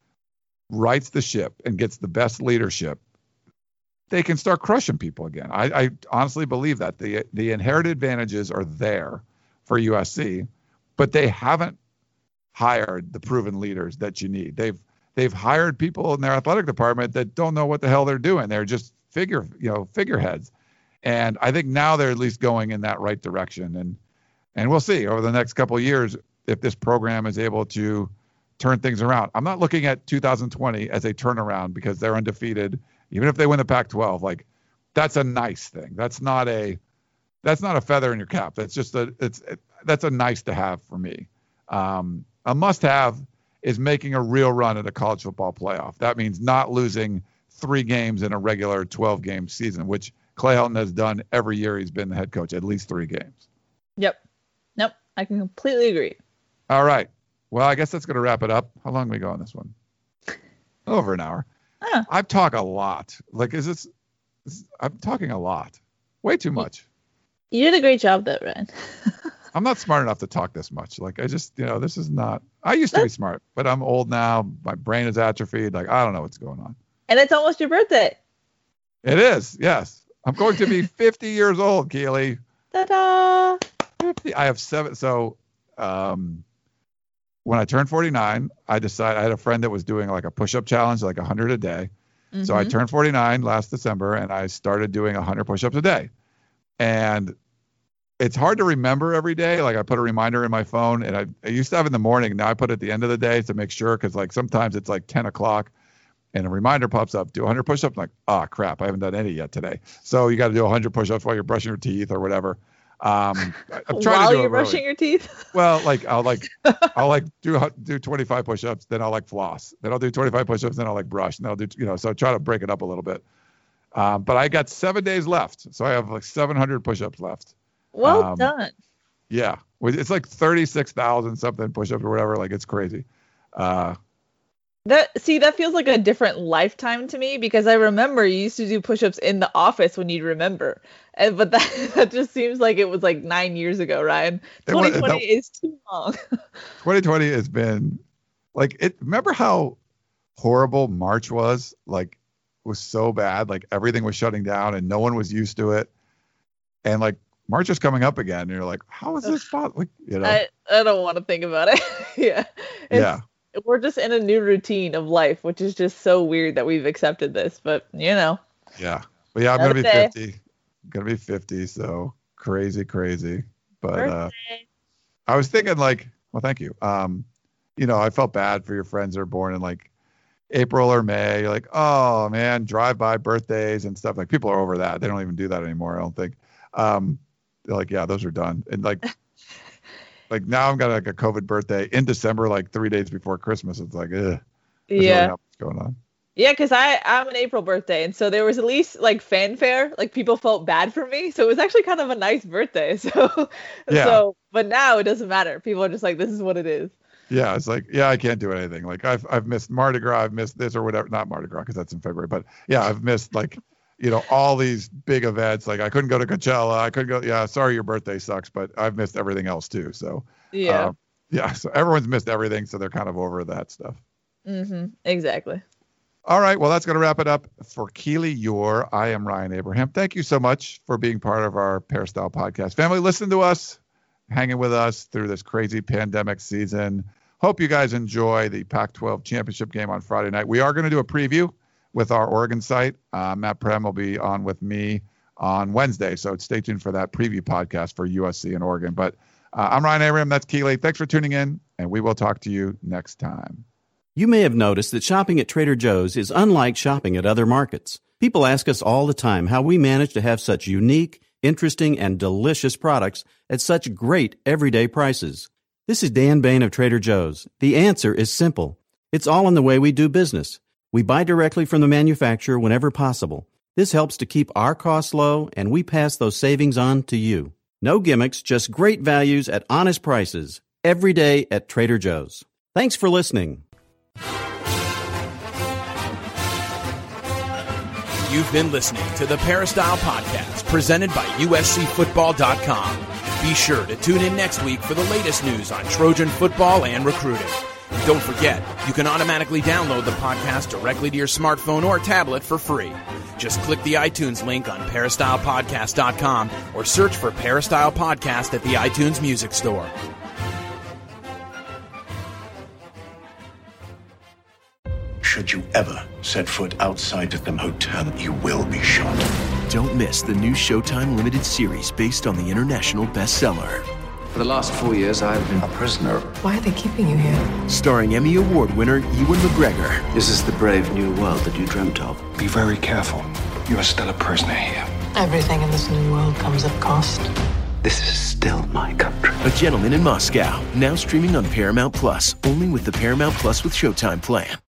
rights the ship and gets the best leadership, they can start crushing people again. I, I honestly believe that the the inherited advantages are there for U S C, but they haven't hired the proven leaders that you need. They've they've hired people in their athletic department that don't know what the hell they're doing. They're just figure you know figureheads. And I think now they're at least going in that right direction. And and we'll see over the next couple of years if this program is able to turn things around. I'm not looking at two thousand twenty as a turnaround because they're undefeated. Even if they win the Pac twelve, like, that's a nice thing. That's not a that's not a feather in your cap. That's just a it's it, that's a nice to have for me. Um, a must have is making a real run at a college football playoff. That means not losing three games in a regular twelve game season, which Clay Helton has done every year he's been the head coach, at least three games.
Yep. Nope. I can completely agree.
All right. Well, I guess that's going to wrap it up. How long do we go on this one? Over an hour.
Huh.
I've talked a lot. Like, is this, is, I'm talking a lot. Way too much.
You did a great job, though, Ryan.
I'm not smart enough to talk this much. Like, I just, you know, this is not, I used to be smart, but I'm old now. My brain is atrophied. Like, I don't know what's going on.
And it's almost your birthday.
It is. Yes. I'm going to be fifty years old, Keely.
Ta-da!
fifty. I have seven. So um, when I turned forty-nine, I decided I had a friend that was doing like a push-up challenge, like one hundred a day. Mm-hmm. So I turned forty-nine last December, and I started doing one hundred push-ups a day. And it's hard to remember every day. Like, I put a reminder in my phone, and I, I used to have in the morning. Now I put it at the end of the day to make sure, because like sometimes it's like ten o'clock. and a reminder pops up, do one hundred push-ups. I'm like, oh, crap, I haven't done any yet today. So you got to do one hundred push-ups while you're brushing your teeth or whatever. Um, I'm trying
while
to do
you're
it
brushing
early.
your teeth?
Well, like I'll like I'll like do do twenty-five push-ups, then I'll like floss. Then I'll do twenty-five push-ups, then I'll like brush. And I'll do, you know, so try to break it up a little bit. Um, but I got seven days left. So I have like seven hundred push-ups left.
Well
um,
done.
Yeah. It's like thirty-six thousand something push-ups or whatever. Like it's crazy. Uh,
That see, that feels like a different lifetime to me because I remember you used to do push-ups in the office when you'd remember, and but that that just seems like it was like nine years ago, Ryan. twenty twenty
that,
is too long.
twenty twenty has been like it. Remember how horrible March was? Like, it was so bad. Like everything was shutting down and no one was used to it. And like March is coming up again, and you're like, how is this possible? You know,
I, I don't want to think about it. yeah. It's,
yeah.
We're just in a new routine of life, which is just so weird that we've accepted this. But you know.
Yeah. But yeah, I'm
Another
gonna be
day.
fifty. I'm gonna be fifty. So crazy, crazy. But uh,
Birthday.
I was thinking like, well, thank you. Um, you know, I felt bad for your friends that are born in like April or May. You're like, oh man, drive-by birthdays and stuff. Like people are over that. They don't even do that anymore, I don't think. Um, they're like, yeah, those are done. And like, like now I'm got like a COVID birthday in December, like three days before Christmas. It's like, ugh. There's
Yeah.
really not much going on.
Yeah, because I I'm an April birthday, and so there was at least like fanfare. Like people felt bad for me, so it was actually kind of a nice birthday. So,
Yeah.
so but now it doesn't matter. People are just like, this is what it is.
Yeah, it's like, yeah, I can't do anything. Like I've I've missed Mardi Gras, I've missed this or whatever. Not Mardi Gras because that's in February, but yeah, I've missed like, you know, all these big events. Like I couldn't go to Coachella. I couldn't go. Yeah, sorry, your birthday sucks, but I've missed everything else too. So
Yeah.
uh, yeah. So everyone's missed everything, so they're kind of over that stuff.
Mm-hmm. Exactly.
All right, well, that's going to wrap it up for Keely Eure. I am Ryan Abraham. Thank you so much for being part of our Peristyle podcast family. Listen to us, hanging with us through this crazy pandemic season. Hope you guys enjoy the Pac twelve championship game on Friday night. We are going to do a preview with our Oregon site. Uh, Matt Prem will be on with me on Wednesday, so stay tuned for that preview podcast for U S C and Oregon. But uh, I'm Ryan Abraham. That's Keely. Thanks for tuning in, and we will talk to you next time.
You may have noticed that shopping at Trader Joe's is unlike shopping at other markets. People ask us all the time how we manage to have such unique, interesting, and delicious products at such great everyday prices. This is Dan Bain of Trader Joe's. The answer is simple. It's all in the way we do business. We buy directly from the manufacturer whenever possible. This helps to keep our costs low, and we pass those savings on to you. No gimmicks, just great values at honest prices. Every day at Trader Joe's. Thanks for listening.
You've been listening to the Peristyle Podcast, presented by U S C Football dot com. Be sure to tune in next week for the latest news on Trojan football and recruiting. And don't forget, you can automatically download the podcast directly to your smartphone or tablet for free. Just click the iTunes link on Peristyle Podcast dot com or search for Peristyle Podcast at the iTunes Music Store.
Should you ever set foot outside of the hotel, you will be shot.
Don't miss the new Showtime limited series based on the international bestseller.
For the last four years, I've been a prisoner.
Why are they keeping you here?
Starring Emmy Award winner Ewan McGregor.
This is the brave new world that you dreamt of.
Be very careful. You are still a prisoner here.
Everything in this new world comes at cost.
This is still my country.
A Gentleman in Moscow, now streaming on Paramount Plus, only with the Paramount Plus with Showtime plan.